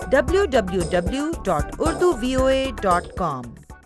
www.urduvoa.com.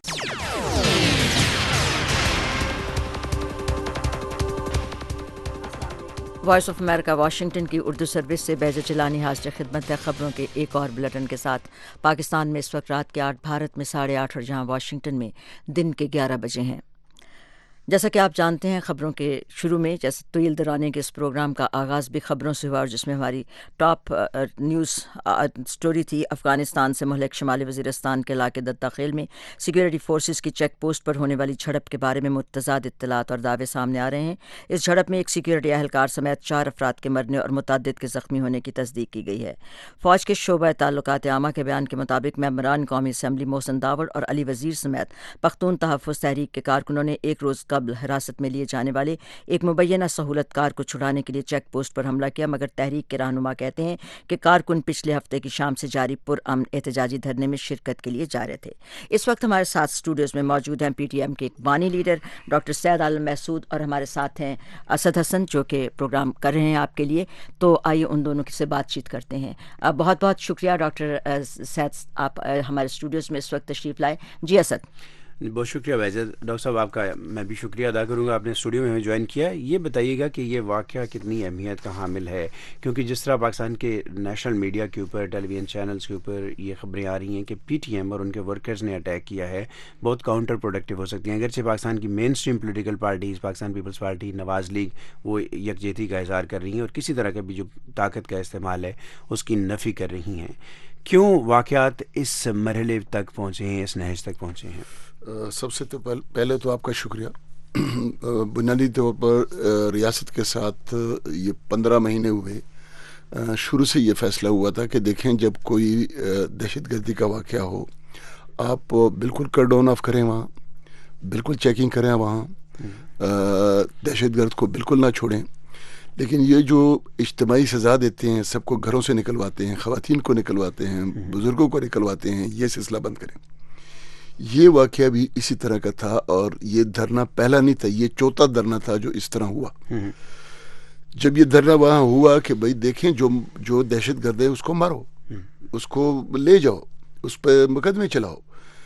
Voice of America Washington کی Urdu service سے بیجا چلانی حاضر خدمت ہے خبروں کے ایک اور بلٹن کے ساتھ۔ پاکستان میں اس وقت رات کے 8، بھارت میں 8:30 اور جہاں واشنگٹن میں دن کے 11 بجے ہیں۔ جیسا کہ آپ جانتے ہیں، خبروں کے شروع میں جیسے طویل درانے کے اس پروگرام کا آغاز بھی خبروں سے ہوا، اور جس میں ہماری ٹاپ نیوز سٹوری تھی افغانستان سے مہلک شمالی وزیرستان کے علاقے دتا خیل میں سیکیورٹی فورسز کی چیک پوسٹ پر ہونے والی جھڑپ کے بارے میں متضاد اطلاعات اور دعوے سامنے آ رہے ہیں۔ اس جھڑپ میں ایک سیکیورٹی اہلکار سمیت 4 افراد کے مرنے اور متعدد کے زخمی ہونے کی تصدیق کی گئی ہے۔ فوج کے شعبہ تعلقات عامہ کے بیان کے مطابق ممبران قومی اسمبلی محسن داوڑ اور علی وزیر سمیت پختون تحفظ تحریک کے کارکنوں نے ایک روز قبل حراست میں لیے جانے والے ایک مبینہ سہولت کار کو چھڑانے کے لیے چیک پوسٹ پر حملہ کیا، مگر تحریک کے رہنما کہتے ہیں کہ کارکن پچھلے ہفتے کی شام سے جاری پرامن احتجاجی دھرنے میں شرکت کے لیے جا رہے تھے۔ اس وقت ہمارے ساتھ اسٹوڈیوز میں موجود ہیں پی ٹی ایم کے ایک بانی لیڈر ڈاکٹر سید عالم محسود، اور ہمارے ساتھ ہیں اسد حسن جو کہ پروگرام کر رہے ہیں آپ کے لیے۔ تو آئیے ان دونوں سے بات چیت کرتے ہیں۔ بہت بہت شکریہ ڈاکٹر سید، آپ ہمارے اسٹوڈیوز میں اس وقت تشریف لائے۔ جی اسد۔ بہت شکریہ ویزر ڈاکٹر صاحب، آپ کا میں بھی شکریہ ادا کروں گا، آپ نے اسٹوڈیو میں ہمیں جوائن کیا۔ یہ بتائیے گا کہ یہ واقعہ کتنی اہمیت کا حامل ہے، کیونکہ جس طرح پاکستان کے نیشنل میڈیا کے اوپر، ٹیلی ویژن چینلز کے اوپر یہ خبریں آ رہی ہیں کہ پی ٹی ایم اور ان کے ورکرز نے اٹیک کیا ہے، بہت کاؤنٹر پروڈکٹیو ہو سکتی ہیں۔ اگرچہ پاکستان کی mainstream political parties, Pakistan peoples party, Nawaz league, وہ یکجہتی کا اظہار کر رہی ہیں اور کسی طرح کا بھی جو طاقت کا استعمال ہے اس کی نفی کر رہی ہیں۔ کیوں واقعات اس مرحلے تک پہنچے ہیں، اس نہج تک پہنچے ہیں؟ سب سے تو پہلے تو آپ کا شکریہ۔ بنیادی طور پر ریاست کے ساتھ یہ 15 مہینے ہوئے، شروع سے یہ فیصلہ ہوا تھا کہ دیکھیں جب کوئی دہشت گردی کا واقعہ ہو، آپ بالکل کٹ ڈاؤن آف کریں، وہاں بالکل چیکنگ کریں، وہاں دہشت گرد کو بالکل نہ چھوڑیں۔ لیکن یہ جو اجتماعی سزا دیتے ہیں، سب کو گھروں سے نکلواتے ہیں، خواتین کو نکلواتے ہیں، بزرگوں کو نکلواتے ہیں، یہ سلسلہ بند کریں۔ یہ واقعہ بھی اسی طرح کا تھا، اور یہ دھرنا پہلا نہیں تھا، یہ چوتھا دھرنا تھا جو اس طرح ہوا۔ جب یہ دھرنا وہاں ہوا کہ بھائی دیکھیں جو دہشت گرد ہے اس کو مارو، اس کو لے جاؤ، اس پہ مقدمے چلاؤ۔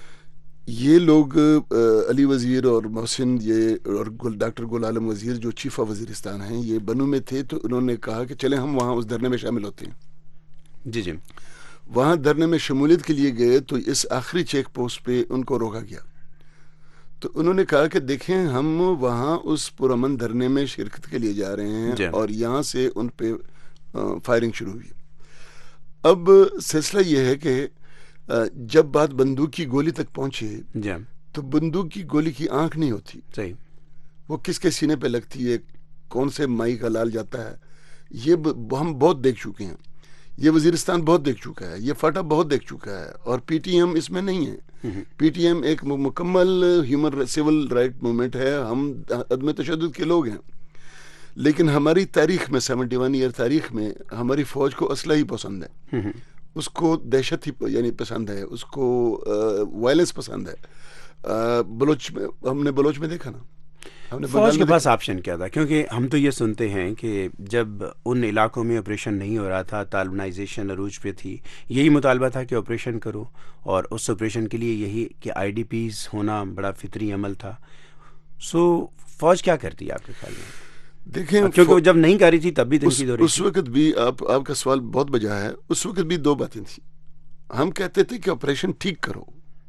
یہ لوگ علی وزیر اور محسن اور ڈاکٹر گل عالم وزیر جو چیف آف وزیرستان ہیں، یہ بنو میں تھے، تو انہوں نے کہا کہ چلیں ہم وہاں اس دھرنے میں شامل ہوتے ہیں۔ جی۔ وہاں دھرنے میں شمولیت کے لیے گئے تو اس آخری چیک پوسٹ پہ ان کو روکا گیا، تو انہوں نے کہا کہ دیکھیں ہم وہاں اس پرامن دھرنے میں شرکت کے لیے جا رہے ہیں، اور یہاں سے ان پہ فائرنگ شروع ہوئی۔ اب سلسلہ یہ ہے کہ جب بات بندوق کی گولی تک پہنچے تو بندوق کی گولی کی آنکھ نہیں ہوتی، صحیح، وہ کس کے سینے پہ لگتی ہے، کون سے مائی کا لال جاتا ہے، یہ ہم بہت دیکھ چکے ہیں۔ یہ وزیرستان بہت دیکھ چکا ہے، یہ فاٹا بہت دیکھ چکا ہے، اور پی ٹی ایم اس میں نہیں ہے۔ پی ٹی ایم ایک مکمل ہیومن سول رائٹ موومنٹ ہے، ہم عدم تشدد کے لوگ ہیں، لیکن ہماری تاریخ میں 71 ایئر تاریخ میں ہماری فوج کو اسلحہ ہی پسند ہے، اس کو دہشت ہی یعنی پسند ہے، اس کو وائلنس پسند ہے۔ بلوچ میں ہم نے بلوچ میں دیکھا نا، فوج کے پاس آپشن کیا تھا؟ کیونکہ ہم تو یہ سنتے ہیں کہ جب ان علاقوں میں آپریشن نہیں ہو رہا تھا، طالبانائزیشن عروج پہ تھی، یہی مطالبہ تھا کہ آپریشن کرو، اور اس آپریشن کے لیے یہی کہ آئی ڈی پیز ہونا بڑا فطری عمل تھا۔ سو فوج کیا کرتی ہے آپ کے خیال میں؟ دیکھیں، کیونکہ جب نہیں کر رہی تھی تب بھی تنقید ہو رہی تھی۔ اس وقت بھی آپ کا سوال بہت بجا ہے، اس وقت بھی 2 باتیں تھیں۔ ہم کہتے تھے کہ آپریشن ٹھیک کرو،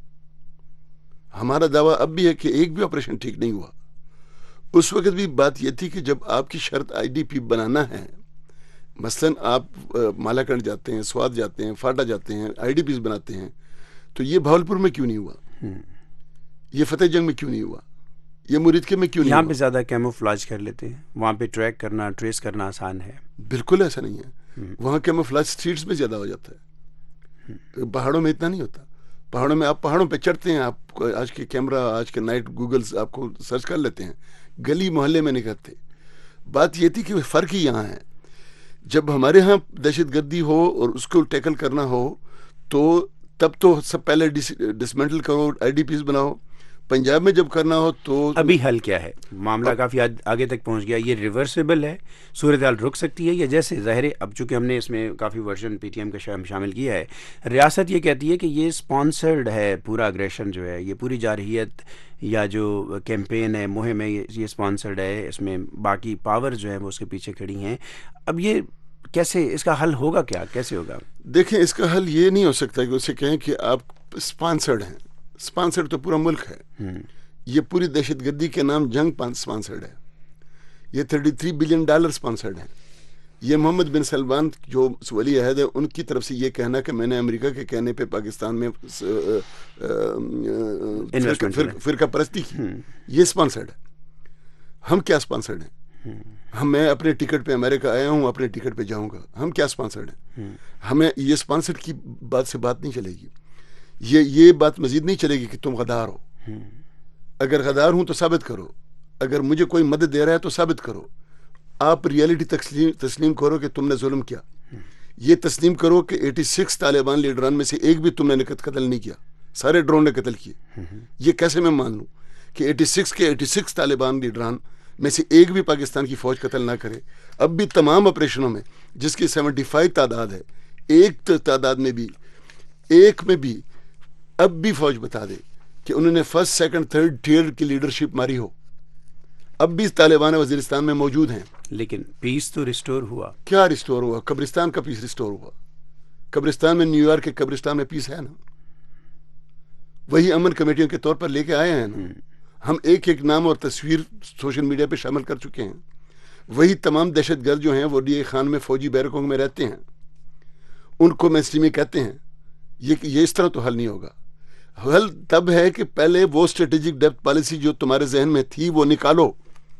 ہمارا دعویٰ اب بھی ہے کہ ایک بھی آپریشن ٹھیک نہیں ہوا۔ اس وقت بھی بات یہ تھی کہ جب آپ کی شرط آئی ڈی پی بنانا ہے، مثلا آپ مالاکنڈ جاتے ہیں، سوات جاتے ہیں، فاٹا جاتے ہیں، آئی ڈی پیز بناتے ہیں، تو یہ بھاولپور میں کیوں نہیں ہوا، یہ فتح جنگ میں کیوں نہیں ہوا، یہ مرید کے میں کیوں نہیں ہوا؟ یہاں پہ زیادہ کیموفلاج کر لیتے ہیں، وہاں پہ ٹریک کرنا، ٹریس کرنا آسان ہے۔ بالکل ایسا نہیں ہے، وہاں کیموفلاج اسٹریٹس میں زیادہ ہو جاتا ہے، پہاڑوں میں اتنا نہیں ہوتا۔ پہاڑوں میں آپ پہاڑوں پہ چڑھتے ہیں، آپ آج کے کیمرہ، آج کے نائٹ گوگلز آپ کو سرچ کر لیتے ہیں، گلی محلے میں نہیں کرتے۔ بات یہ تھی کہ فرق ہی یہاں ہے، جب ہمارے ہاں دہشت گردی ہو اور اس کو ٹیکل کرنا ہو تو تب تو سب پہلے ڈسمنٹل کرو، آئی ڈی پیز بناؤ، पंजाब में जब करना हो तो अभी हल क्या है? मामला काफ़ी आगे तक पहुंच गया, ये रिवर्सिबल है, सूरत हाल रुक सकती है, या जैसे ज़ाहिर है अब चूँकि हमने इसमें काफ़ी वर्जन पीटीएम का शामिल किया है, रियासत ये कहती है कि ये स्पॉन्सर्ड है, पूरा अग्रेशन जो है, ये पूरी जारहियत या जो कैंपेन है, मुहिम है, ये स्पॉन्सर्ड है, इसमें बाकी पावर जो है वो उसके पीछे खड़ी हैं. अब ये कैसे, इसका हल होगा क्या, कैसे होगा? देखें, इसका हल ये नहीं हो सकता कि उसे कहें कि आप स्पॉन्सर्ड हैं. स्पॉन्सर्ड तो पूरा मुल्क है. ये पूरी दहशतगर्दी के नाम जंग स्पॉन्सर्ड है. ये $33 बिलियन स्पॉन्सर्ड है. ये मोहम्मद बिन सलमान जो वली अहद है, उनकी तरफ से ये कहना कि मैंने अमेरिका के कहने पे पाकिस्तान में फिरका परस्ती की, ये स्पॉन्सर्ड है. हम क्या स्पॉन्सर्ड हैं? मैं अपने टिकट पे अमेरिका आया हूँ, अपने टिकट पे जाऊँगा. हम क्या स्पॉन्सर्ड हैं? हमें ये स्पॉन्सर्ड की बात से बात नहीं चलेगी. ये बात मजीद नहीं चलेगी कि तुम गद्दार हो. अगर गद्दार हूं तो साबित करो. अगर मुझे कोई मदद दे रहा है तो साबित करो. आप रियलिटी तस्लीम करो कि तुमने जुल्म किया. ये तस्लीम करो कि 86 तालिबान लीडरान में से एक भी तुमने कत्ल नहीं किया, सारे ड्रोन ने कत्ल किए. ये कैसे मैं मान लूं कि 86 तालिबान लीडरान में से एक भी पाकिस्तान की फौज कत्ल ना करे? अब भी तमाम ऑपरेशनों में जिसकी 75 तादाद है, एक तादाद में भी, एक में भी अब भी फौज बता दे कि उन्होंने फर्स्ट सेकंड थर्ड टियर की लीडरशिप मारी हो. अब भी तालिबान वजीरिस्तान में मौजूद हैं. लेकिन पीस तो रिस्टोर हुआ. क्या रिस्टोर हुआ? कब्रिस्तान का पीस रिस्टोर हुआ. कब्रिस्तान में, न्यूयॉर्क के कब्रिस्तान में पीस है ना. वही अमन कमेटियों के तौर पर लेके आए हैं ना. हम एक एक नाम और तस्वीर सोशल मीडिया पे शामिल कर चुके हैं. वही तमाम दहशतगर्द जो हैं वो डीए खान में फौजी बैरकों में रहते हैं. उनको मेनस्ट्रीमिंग कहते हैं. ये इस तरह तो हल नहीं होगा. हल तब है कि पहले वो स्ट्रेटेजिक डेप्थ पॉलिसी जो तुम्हारे जहन में थी वो निकालो.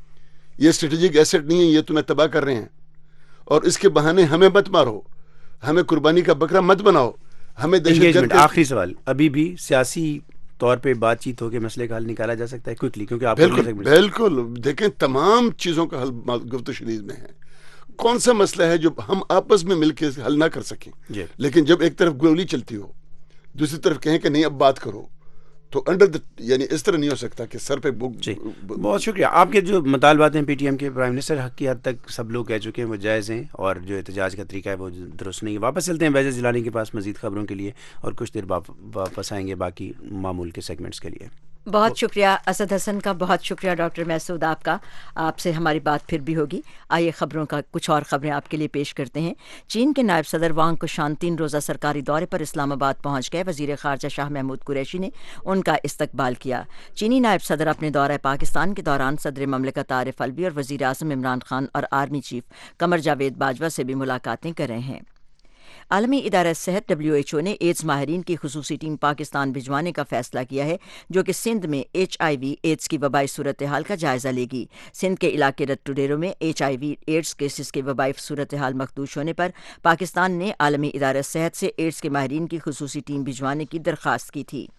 ये स्ट्रेटेजिक एसेट नहीं है, ये तुम्हें तबाह कर रहे हैं. और इसके बहाने हमें मत मारो, हमें कुर्बानी का बकरा मत बनाओ, हमें दहशतगर्द. आखिरी सवाल, अभी भी सियासी तौर पे बातचीत होकर मसले का हल निकाला जा सकता है क्विकली? क्योंकि आप बिल्कुल देखें, तमाम चीज़ों का हल गुफ्तगू शरीर में है. कौन सा मसला है जो हम आपस में मिलकर हल ना कर सकें? लेकिन जब एक तरफ गोली चलती हो, दूसरी तरफ कहें कि नहीं अब बात करो, तो यानी इस तरह नहीं हो सकता कि सर पे बहुत शुक्रिया. आपके जो मुतालबात हैं पीटीएम के प्राइम मिनिस्टर हक की हद तक सब लोग कह चुके हैं वो जायज़ हैं, और जो एहतजाज का तरीका है वो दुरुस्त नहीं है. वापस चलते हैं बैजर जिलानी के पास मज़ीद खबरों के लिए, और कुछ देर वापस आएंगे बाकी मामूल के सेगमेंट्स के लिए. बहुत शुक्रिया असद हसन का, बहुत शुक्रिया डॉक्टर महसूद आपका. आपसे हमारी बात फिर भी होगी. आइए खबरों का कुछ और खबरें आपके लिए पेश करते हैं. चीन के नायब सदर वांग कुशान 3 रोज़ा सरकारी दौरे पर इस्लामाबाद पहुंच गए. वज़ीर ख़ारजा शाह महमूद कुरैशी ने उनका इस्तकबाल किया. चीनी नायब सदर अपने दौरे पाकिस्तान के दौरान सदर ममलिकत आरिफ अलवी और वज़ीर आज़म इमरान खान और आर्मी चीफ कमर जावेद बाजवा से भी मुलाकातें कर रहे हैं. आलमी इदारा सेहत WHO ने एड्स माहिरीन की खुसूसी टीम पाकिस्तान भिजवाने का फैसला किया है, जो कि सिंध में HIV एड्स की वबाई सूरत हाल का जायजा लेगी. सिंध के इलाके रट्टू डेरों में HIV एड्स केसेस के वबाई सूरत हाल मखदूश होने पर पाकिस्तान ने आलमी इदारा सेहत से एड्स के माहिरीन की खुसूसी टीम भिजवाने की दरख्वास्त की थी.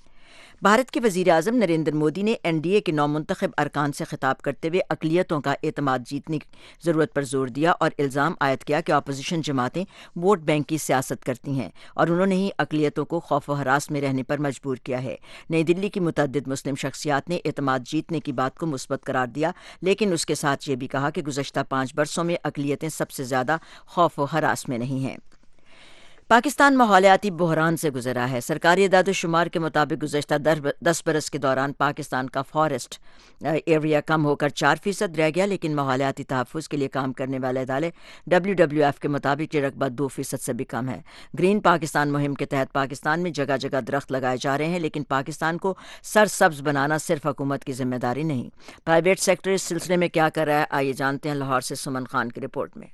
भारत के वज़ीर आज़म नरेंद्र मोदी ने NDA के नौमुंतखब अरकान से खिताब करते हुए अक़लियतों का एतमाद जीतने की ज़रूरत पर जोर दिया और इल्ज़ाम आयद किया कि अपोजिशन जमातें वोट बैंक की सियासत करती हैं, और उन्होंने ही अक़लियतों को खौफ व हरास में रहने पर मजबूर किया है. नई दिल्ली की मुतअद्दिद मुस्लिम शख्सियात ने एतमाद जीतने की बात को मुस्बत करार दिया, लेकिन उसके साथ ये भी कहा कि गुज़श्ता 5 बरसों में अक़लियतें सबसे ज़्यादा खौफ व हरास में नहीं हैं. पाकिस्तान माहौलियाती बहरान से गुजरा है. सरकारी इदाद-ओ-शुमार के मुताबिक गुज़श्ता 10 बरस के दौरान पाकिस्तान का फॉरेस्ट एरिया कम होकर 4% रह गया, लेकिन माहौलियाती तहफ़्फ़ुज़ के लिए काम करने वाले इदारे WWF के मुताबिक ये रकबा 2% से भी कम है. ग्रीन पाकिस्तान मुहिम के तहत पाकिस्तान में जगह जगह दरख्त लगाए जा रहे हैं, लेकिन पाकिस्तान को सरसब्ज़ बनाना सिर्फ हुकूमत की जिम्मेदारी नहीं. प्राइवेट सेक्टर इस सिलसिले में क्या कर रहा है, आइए जानते हैं लाहौर से सुमन खान की रिपोर्ट में.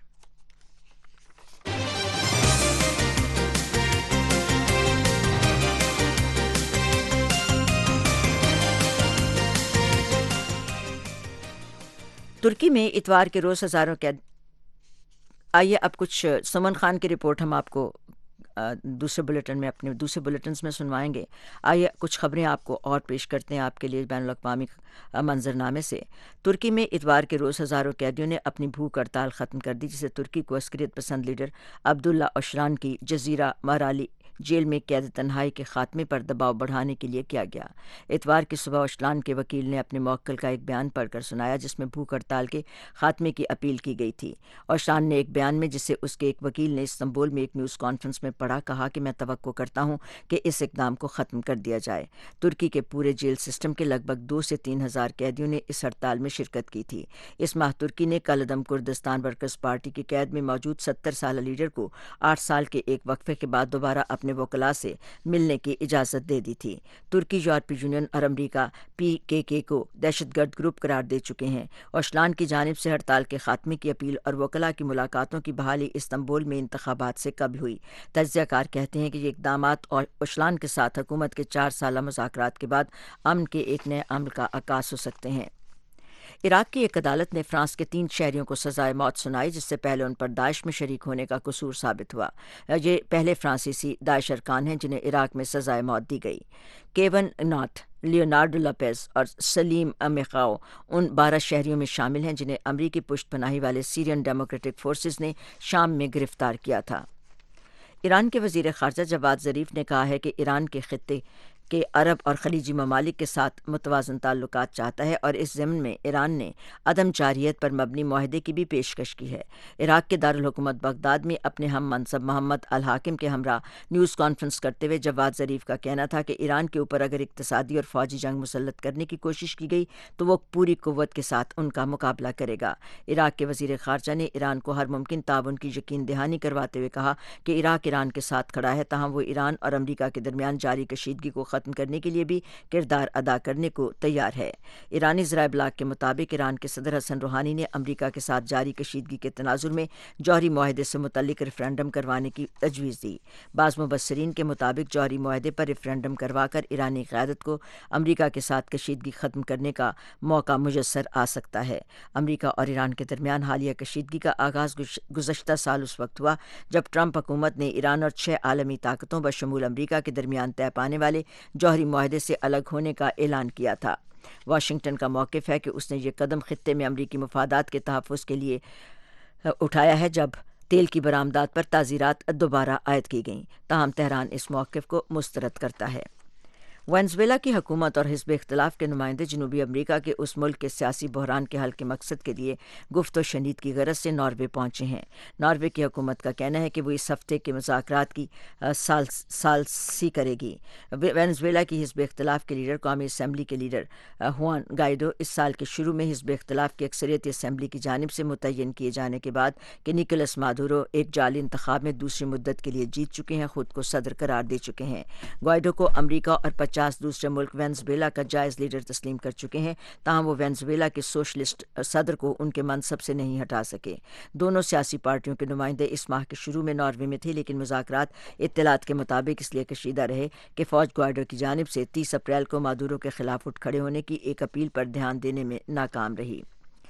तुर्की में इतवार के रोज़ हज़ारों कैद. आइए अब कुछ सुमन खान की रिपोर्ट हम आपको दूसरे बुलेटिन में, अपने दूसरे बुलेटिन्स में सुनवाएंगे. आइए कुछ खबरें आपको और पेश करते हैं आपके लिए बैनुल-अक़वामी मंजरनामे से. तुर्की में इतवार के रोज़ हज़ारों कैदियों ने अपनी भूख हड़ताल ख़त्म कर दी, जिसे तुर्की को अस्करियत पसंद लीडर अब्दुल्ला ओशरान की जज़ीरा मराली जेल में कैद तन्हाई के खात्मे पर दबाव बढ़ाने के लिए किया गया। इतवार की सुबह ओशलान के वकील ने अपने मौक्किल का एक बयान पढ़कर सुनाया जिसमें भूख हड़ताल के खात्मे की अपील की गई थी। ओशलान ने एक बयान में, जिसे उसके एक वकील ने इस्तांबुल में एक न्यूज़ कॉन्फ्रेंस में पढ़ा, कहा कि मैं तवक्को करता हूं कि इस इक़दाम को ख़त्म कर दिया जाए। तुर्की के पूरे जेल सिस्टम के लगभग 2 से 3 हज़ार कैदियों ने इस हड़ताल में शिरकत की थी। इस माह तुर्की ने कलअदम कुर्दिस्तान वर्कर्स पार्टी की कैद में मौजूद 70 साला लीडर को 8 साल के एक वक्फे के बाद दोबारा अपने वकला से मिलने की इजाज़त दे दी थी। तुर्की, यूरोपीय यूनियन और अमरीका PKK को दहशतगर्द ग्रुप करार दे चुके हैं। ओशलान की जानिब से हड़ताल के खात्मे की अपील और वकला की मुलाकातों की बहाली इस्तांबुल में इंतखाबात से कब हुई। तज्ज़ियाकार कहते हैं कि ये इक़दामात ओशलान के साथ हुकूमत के 4 साला मुज़ाकरात के बाद अमन के एक नए अमल का आगाज़ हो सकते हैं। इराक की एक अदालत ने फ्रांस के 3 शहरियों को सजाए मौत सुनाई, जिससे पहले उन पर दाइश में शरीक होने का कसूर साबित हुआ। ये पहले फ्रांसीसी दाइश अरकान हैं जिन्हें इराक में सजाए मौत दी गई। केवन नॉट, लियोनार्डो लोपेज और सलीम मेखाओ उन 12 शहरियों में शामिल हैं जिन्हें अमरीकी पुष्टपनाही वाले सीरियन डेमोक्रेटिक फोर्सेस ने शाम में गिरफ्तार किया था। ईरान के वज़ीर ख़ारजा जवाद ज़रीफ़ ने कहा है कि ईरान के खित्ते के अरब और खलीजी ममालिक के साथ मुतवाज़न ताल्लुकात चाहता है और इस ज़मन में ईरान ने अदम जारियत पर मबनी मुआहदे की भी पेशकश की है। इराक के दारुल हुकूमत बगदाद में अपने हम मनसब मोहम्मद अल हाकिम के हमरा न्यूज़ कॉन्फ्रेंस करते हुए जवाद ज़रीफ़ का कहना था कि ईरान के ऊपर अगर इक़्तिसादी और फ़ौजी जंग मुसल्लत करने की कोशिश की गई तो वो पूरी क़ुव्वत के साथ उनका मुकाबला करेगा। इराक के वज़ीर ख़ारजा ने ईरान को हर मुमकिन ताउन की यकीन दहानी करवाते हुए कहा कि इराक ईरान के साथ खड़ा है, ताहम वो ईरान और अमरीका के दरमियान जारी कशीदगी को ख़त्म करने के लिए भी किरदार अदा करने को तैयार है। ईरानी ज़राए इब्लाग के मुताबिक ईरान के सदर हसन रूहानी ने अमरीका के साथ जारी कशीदगी के तनाजुर में जौहरी मुआहदे से मुतल्लिक रेफरेंडम करवाने की तजवीज़ दी। बाज़ मुबस्सिरीन के मुताबिक जौहरी मुआहदे पर रेफरेंडम करवाकर ईरानी क़यादत को अमरीका के साथ कशीदगी ख़त्म करने का मौका मुयस्सर आ सकता है। अमरीका और ईरान के दरमियान हालिया कशीदगी का आगाज़ गुज़श्ता साल उस वक्त हुआ जब ट्रंप हुकूमत ने ईरान और 6 आलमी ताकतों बशमूल अमरीका के दरमियान तय पाने वाले जौहरी मुआहदे से अलग होने का ऐलान किया था। वाशिंगटन का मौक़िफ़ है कि उसने ये कदम ख़ित्ते में अमरीकी मफादात के तहफ़्फ़ुज़ के लिए उठाया है जब तेल की बरामदात पर ताज़ीरात दोबारा आयद की गईं। ताहम तेहरान इस मौक़िफ़ को मुस्तरद करता है। वेनेज़ुएला की हुकूमत और हिज़्ब इख्तिलाफ के नुमाइंदे जनूबी अमरीका के उस मुल्क के सियासी बहरान के हल के मकसद के लिए गुफ्त व शनीद की गरज से नॉर्वे पहुँचे हैं। नॉर्वे की हुकूमत का कहना है कि वो इस हफ्ते के मुज़ाकरात की सालसी करेगी। वेनेज़ुएला की हिज़्ब इख्तिलाफ के लीडर, कौमी असम्बली के लीडर हुआन गाइडो इस साल के शुरू में हिज़्ब इख्तिलाफ की अक्सरियती असम्बली की जानिब से मुतय्यन किए जाने के बाद कि निकोलस मादुरो एक जाली इंतखाब में दूसरी मुद्दत के लिए जीत चुके हैं, खुद को सदर करार दे चुके हैं। गाइडो को अमरीका और 50 दूसरे मुल्क वेनेज़ुएला का जायज़ लीडर तस्लीम कर चुके हैं, ताहम वो वेनेज़ुएला के सोशलिस्ट सदर को उनके मनसब से नहीं हटा सके। दोनों सियासी पार्टियों के नुमाइंदे इस माह के शुरू में नॉर्वे में थे, लेकिन मुज़ाकरात इत्तलात के मुताबिक इसलिए कशीदा रहे कि फ़ौज गाइडो की जानिब से 30 अप्रैल को मादुरो के खिलाफ उठ खड़े होने की एक अपील पर ध्यान देने में नाकाम रही।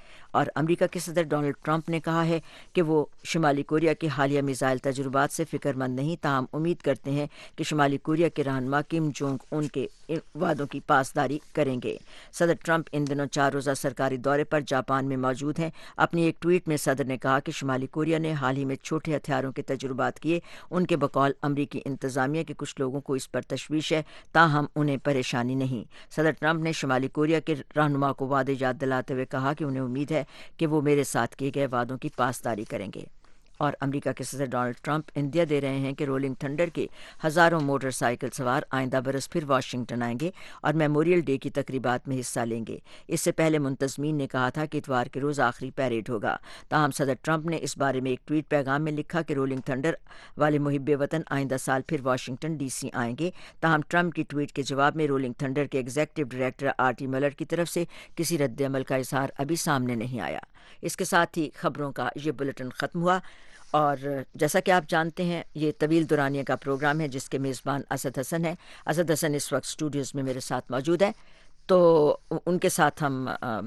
और अमेरिका के सदर डोनाल्ड ट्रंप ने कहा है कि वो शुमाली कोरिया के हालिया मिसाइल तजुर्बात से फ़िक्रमंद नहीं, ताहम उम्मीद करते हैं कि शुमाली कोरिया के रहनुमा किम जोंग उन के वादों की पासदारी करेंगे। सदर ट्रंप इन दिनों 4 रोज़ा सरकारी दौरे पर जापान में मौजूद हैं। अपनी एक ट्वीट में सदर ने कहा कि शुमाली कोरिया ने हाल ही में छोटे हथियारों के तजुर्बात किए। उनके बकौल अमरीकी इंतज़ामिया के कुछ लोगों को इस पर तशवीश है, ताहम उन्हें परेशानी नहीं। सदर ट्रंप ने शुमाली कोरिया के रहनुमा को वादे याद दिलाते हुए कहा कि उन्हें उम्मीद है कि वो मेरे साथ किए गए वादों की पासदारी करेंगे। और अमेरिका के सदर डोनाल्ड ट्रंप इंदिया दे रहे हैं कि रोलिंग थंडर के हज़ारों मोटरसाइकिल सवार आइंदा बरस फिर वाशिंगटन आएंगे और मेमोरियल डे की तकरीबात में हिस्सा लेंगे। इससे पहले मुंतज़मीन ने कहा था कि इतवार के रोज़ आखिरी पैरेड होगा। ताहम सदर ट्रंप ने इस बारे में एक ट्वीट पैगाम में लिखा कि रोलिंग थंडर वाले मुहिब्बे वतन आइंदा साल फिर वाशिंगटन DC आएंगे। ताहम ट्रंप की ट्वीट के जवाब में रोलिंग थंडर के एग्जीक्यूटिव डायरेक्टर RT मिलर की तरफ से किसी रद्द-ए-अमल का इज़हार अभी सामने नहीं आया। इसके साथ ही खबरों का ये बुलेटिन ख़त्म हुआ और जैसा कि आप जानते हैं ये तवील दुरानिया का प्रोग्राम है जिसके मेज़बान असद हसन है। असद हसन इस वक्त स्टूडियोज़ में मेरे साथ मौजूद है, तो उनके साथ हम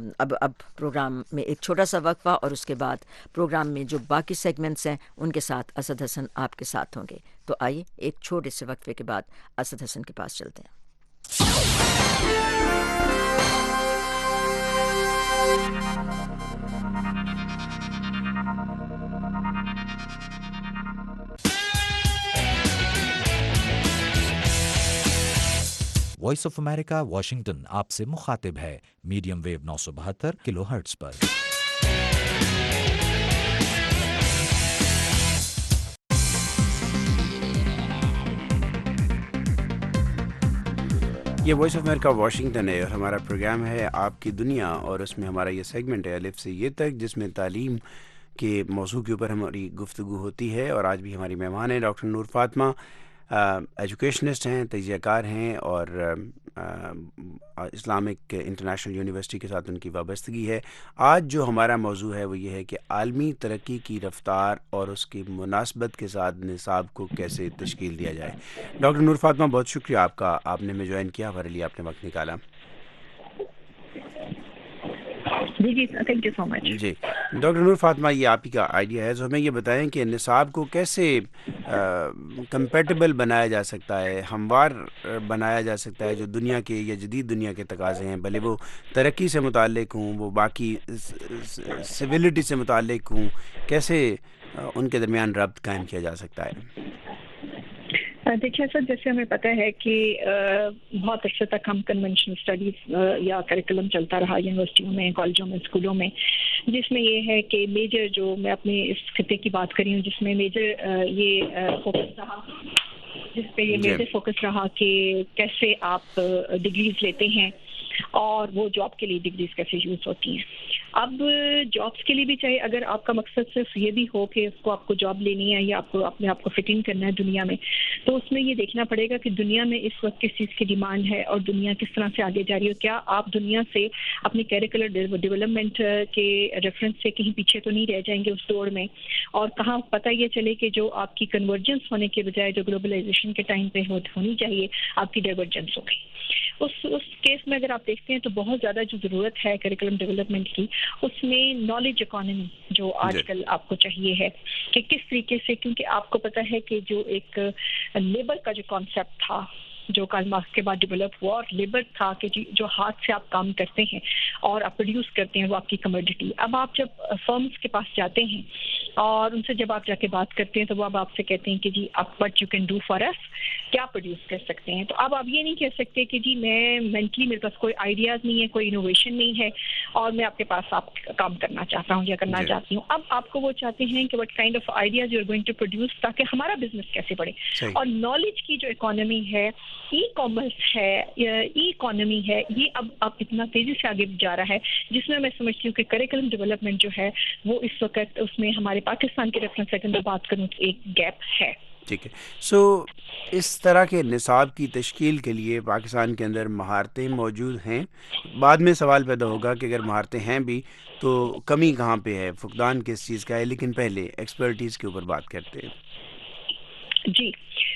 अब प्रोग्राम में एक छोटा सा वक्फा और उसके बाद प्रोग्राम में जो बाकी सेगमेंट्स हैं उनके साथ असद हसन आपके साथ होंगे। तो आइए एक छोटे से वक्फे के बाद असद हसन के पास चलते हैं। वॉइस ऑफ अमेरिका वाशिंगटन आपसे मुखातिब है मीडियम वेव 972 किलोहर्ट्ज पर। ये वॉइस ऑफ अमेरिका वाशिंगटन है और हमारा प्रोग्राम है आपकी दुनिया, और उसमें हमारा ये सेगमेंट है अलिफ से ये तक, जिसमें तालीम के मौजू के ऊपर हमारी गुफ्तगू होती है। और आज भी हमारी मेहमान हैं डॉक्टर नूर फातिमा, एजुकेशनिस्ट हैं, तजियाकार हैं और इस्लामिक इंटरनेशनल यूनिवर्सिटी के साथ उनकी वाबस्तगी है। आज जो हमारा मौजू है वो ये है कि आलमी तरक्की की रफ्तार और उसकी मुनासबत के साथ निसाब को कैसे तश्कील दिया जाए। डॉक्टर नूर फातिमा, बहुत शुक्रिया आपका, आपने में ज्वाइन किया, हमारे लिए आपने वक्त निकाला। जी थैंक यू सो मच। जी डॉक्टर नूर फातिमा, ये आप ही का आइडिया है, तो हमें ये बताएं कि निसाब को कैसे कंपेटेबल बनाया जा सकता है, हमवार बनाया जा सकता है जो दुनिया के या जदीद दुनिया के तकाज़े हैं, भले वो तरक्की से मुताल्लिक हों, वो बाकी सिविलिटी से मुताल्लिक हों, कैसे उनके दरमियान रब्त कायम किया जा सकता है? देखिए सर, जैसे हमें पता है कि बहुत अर्से तक हम कन्वेंशनल स्टडीज़ या करिकुलम चलता रहा यूनिवर्सिटियों में, कॉलेजों में, स्कूलों में, जिसमें ये है कि मेजर, जो मैं अपने इस खिते की बात कर रही हूँ, जिसमें मेजर ये फोकस रहा, जिस पे ये मेजर फोकस रहा कि कैसे आप डिग्रीज लेते हैं और वो जॉब के लिए डिग्रीज कैसे यूज़ होती हैं। अब जॉब्स के लिए भी चाहे अगर आपका मकसद सिर्फ ये भी हो कि उसको आपको जॉब लेनी है या आपको अपने आप को फिट इन करना है दुनिया में, तो उसमें ये देखना पड़ेगा कि दुनिया में इस वक्त किस चीज़ की डिमांड है और दुनिया किस तरह से आगे जा रही है। क्या आप दुनिया से अपनी कैरिकुलर डेवलपमेंट के रेफरेंस से कहीं पीछे तो नहीं रह जाएंगे उस दौड़ में, और कहाँ पता ये चले कि जो आपकी कन्वर्जेंस होने के बजाय जो ग्लोबलाइजेशन के टाइम पे होनी चाहिए, आपकी डाइवर्जेंस हो गई। उस केस में अगर आप देखते हैं तो बहुत ज़्यादा जो ज़रूरत है करिकुलम डेवलपमेंट की, उसमें नॉलेज इकोनॉमी जो आजकल आपको चाहिए है कि किस तरीके से, क्योंकि आपको पता है कि जो एक लेबर का जो कॉन्सेप्ट था जो कार्ल मार्क्स के बाद डेवलप हुआ, और लेबर था कि जो हाथ से आप काम करते हैं और आप प्रोड्यूस करते हैं वो आपकी कमोडिटी। अब आप जब फर्म्स के पास जाते हैं और उनसे जब आप जाके बात करते हैं तो वो अब आपसे कहते हैं कि जी आप what you can do for us, क्या प्रोड्यूस कर सकते हैं। तो अब आप ये नहीं कह सकते कि जी मैं मेंटली मेरे पास कोई आइडियाज़ नहीं है, कोई इनोवेशन नहीं है और मैं आपके पास आप काम करना चाहता हूँ या करना चाहती हूँ। अब आपको वो चाहते हैं कि what kind of ideas you are going to produce, ताकि हमारा बिजनेस कैसे बढ़े। और नॉलेज की जो इकोनॉमी है, ई कॉमर्स है, ई इकोनॉमी है, ये अब इतना तेजी से आगे जा रहा है, जिसमें मैं समझती हूँ कि करिकुलम डेवलपमेंट जो है वो इस वक्त उसमें हमारे पाकिस्तान के रेफरेंस से अगर मैं बात करूँ तो एक गैप है। ठीक है। सो इस तरह के निसाब की तश्कील के लिए पाकिस्तान के अंदर महारतें मौजूद हैं। बाद में सवाल पैदा होगा कि अगर महारतें हैं भी तो कमी कहाँ पे है, फुकदान किस चीज़ का है, लेकिन पहले एक्सपर्टीज़ के ऊपर बात करते हैं। जी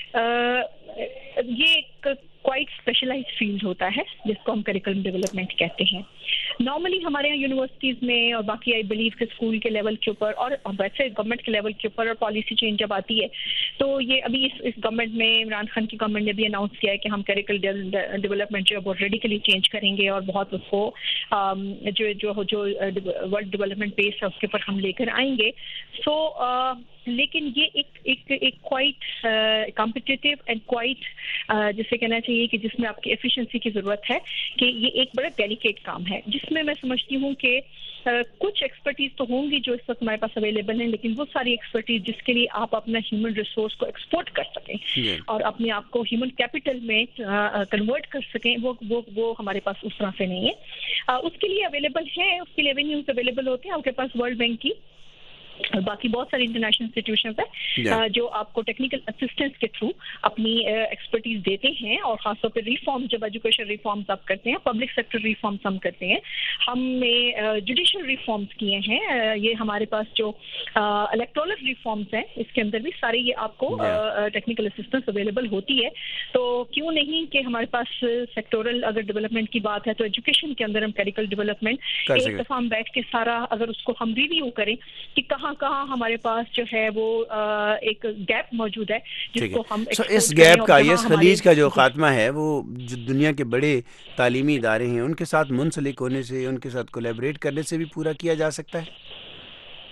ये एक क्वाइट स्पेशलाइज्ड फील्ड होता है जिसको हम करिकुलम डेवलपमेंट कहते हैं। नॉर्मली हमारे यहाँ यूनिवर्सिटीज़ में और बाकी आई बिलीव के स्कूल के लेवल के ऊपर और वैसे गवर्नमेंट के लेवल के ऊपर और पॉलिसी चेंज जब आती है तो ये अभी इस गवर्नमेंट में इमरान खान की गवर्नमेंट ने भी अनाउंस किया है कि हम करिकुलम डेवलपमेंट जो है बहुत रेडिकली चेंज करेंगे और बहुत उसको जो वर्ल्ड डेवलपमेंट बेस है उसके ऊपर हम लेकर आएंगे। सो लेकिन ये एक क्वाइट कॉम्पिटिटिव एंड क्वाइट जिसे कहना चाहिए कि जिसमें आपकी एफिशिएंसी की ज़रूरत है, कि ये एक बड़ा डेलिकेट काम है जिसमें मैं समझती हूँ कि कुछ एक्सपर्टीज तो होंगी जो इस वक्त हमारे पास अवेलेबल हैं, लेकिन वो सारी एक्सपर्टीज जिसके लिए आप अपना ह्यूमन रिसोर्स को एक्सपोर्ट कर सकें और अपने आप को ह्यूमन कैपिटल में कन्वर्ट कर सकें, वो हमारे पास उस तरह से नहीं है। उसके लिए अवेलेबल है, उसके लिए एवेन्यूज अवेलेबल होते हैं आपके पास वर्ल्ड बैंक की और बाकी बहुत सारे इंटरनेशनल इंस्टीट्यूशंस हैं जो आपको टेक्निकल असिस्टेंस के थ्रू अपनी एक्सपर्टीज देते हैं। और खासतौर पर रिफॉर्म, जब एजुकेशन रिफॉर्म्स आप करते हैं, पब्लिक सेक्टर रिफॉर्म्स हम करते हैं, हमने जुडिशल रिफॉर्म्स किए हैं, ये हमारे पास जो इलेक्टोरल रिफॉर्म्स हैं इसके अंदर भी सारे ये आपको टेक्निकल असिस्टेंस अवेलेबल होती है। तो क्यों नहीं कि हमारे पास सेक्टोरल अगर डेवलपमेंट की बात है तो एजुकेशन के अंदर हम करिकुलर डेवलपमेंट एक दफ़ा हम बैठ के सारा अगर उसको हम रिव्यू करें कि कहाँ हमारे पास जो है वो एक गैप मौजूद है जिसको हम इस गैप का, इस खलीज का जो खात्मा है वो जो दुनिया के बड़े तालीमी इदारे हैं उनके साथ मुंसलिक होने से, उनके साथ कोलैबोरेट करने से भी पूरा किया जा सकता है।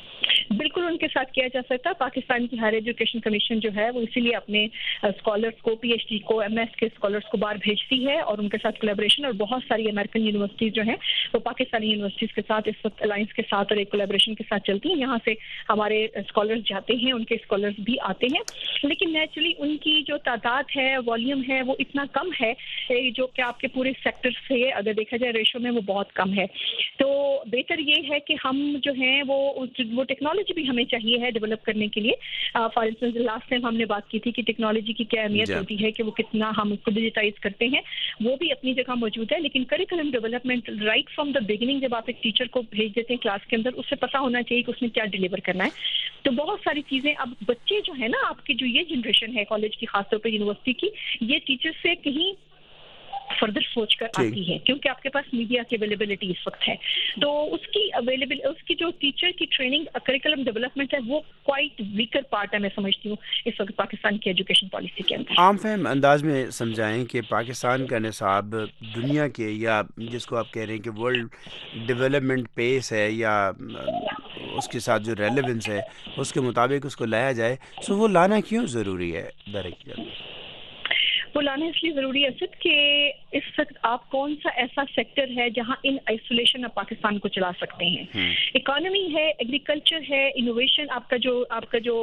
बिल्कुल उनके साथ किया जा सकता है। पाकिस्तान की हायर एजुकेशन कमीशन जो है वो इसीलिए अपने स्कॉलर्स को, पीएचडी को, एमएस के स्कॉलर्स को बाहर भेजती है और उनके साथ कोलैबोरेशन, और बहुत सारी अमेरिकन यूनिवर्सिटीज़ जो हैं वो पाकिस्तानी यूनिवर्सिटीज़ के साथ इस वक्त अलायंस के साथ और एक कोलैबोरेशन के साथ चलती हैं। यहाँ से हमारे स्कॉलर्स जाते हैं, उनके स्कॉलर्स भी आते हैं, लेकिन नेचुरली उनकी जो तादाद है, वॉल्यूम है, वो इतना कम है जो कि आपके पूरे सेक्टर से अगर देखा जाए रेशो में वो बहुत कम है। तो बेहतर ये है कि हम जो हैं वो टेक्नोलॉजी भी हमें चाहिए है डेवलप करने के लिए। फॉर इंस्टेंस लास्ट टाइम हमने बात की थी कि टेक्नोलॉजी की क्या अहमियत होती है, कि वो कितना हम उसको डिजिटाइज करते हैं, वो भी अपनी जगह मौजूद है। लेकिन curriculum development right from the beginning, जब आप एक टीचर को भेज देते हैं क्लास के अंदर, उससे पता होना चाहिए कि उसने क्या डिलीवर करना है। तो बहुत सारी चीज़ें अब बच्चे जो है ना, आपकी जो ये जनरेशन है कॉलेज की, खासतौर पर यूनिवर्सिटी की, ये टीचर से कहीं फर्दर सोच कर आती है, क्योंकि आपके पास मीडिया की अवेलेबिलिटी इस वक्त है। तो उसकी जो टीचर की ट्रेनिंग करिकुलम डेवलपमेंट है वो क्वाइट वीकर पार्ट है, मैं समझती हूँ इस वक्त पाकिस्तान की एजुकेशन पॉलिसी के अंदर। आम फहम अंदाज में समझाएं कि पाकिस्तान का निसाब दुनिया के, या जिसको आप कह रहे हैं कि वर्ल्ड डेवलपमेंट पेस है, या उसके साथ जो रेलेवेंस है उसके मुताबिक उसको लाया जाए, सो वो लाना क्यों ज़रूरी है? दरअसल वो लाना इसलिए ज़रूरी है सिर्फ कि इस वक्त आप कौन सा ऐसा सेक्टर है जहां इन आइसोलेशन आप पाकिस्तान को चला सकते हैं। इकोनॉमी है, एग्रीकल्चर है, इनोवेशन, आपका जो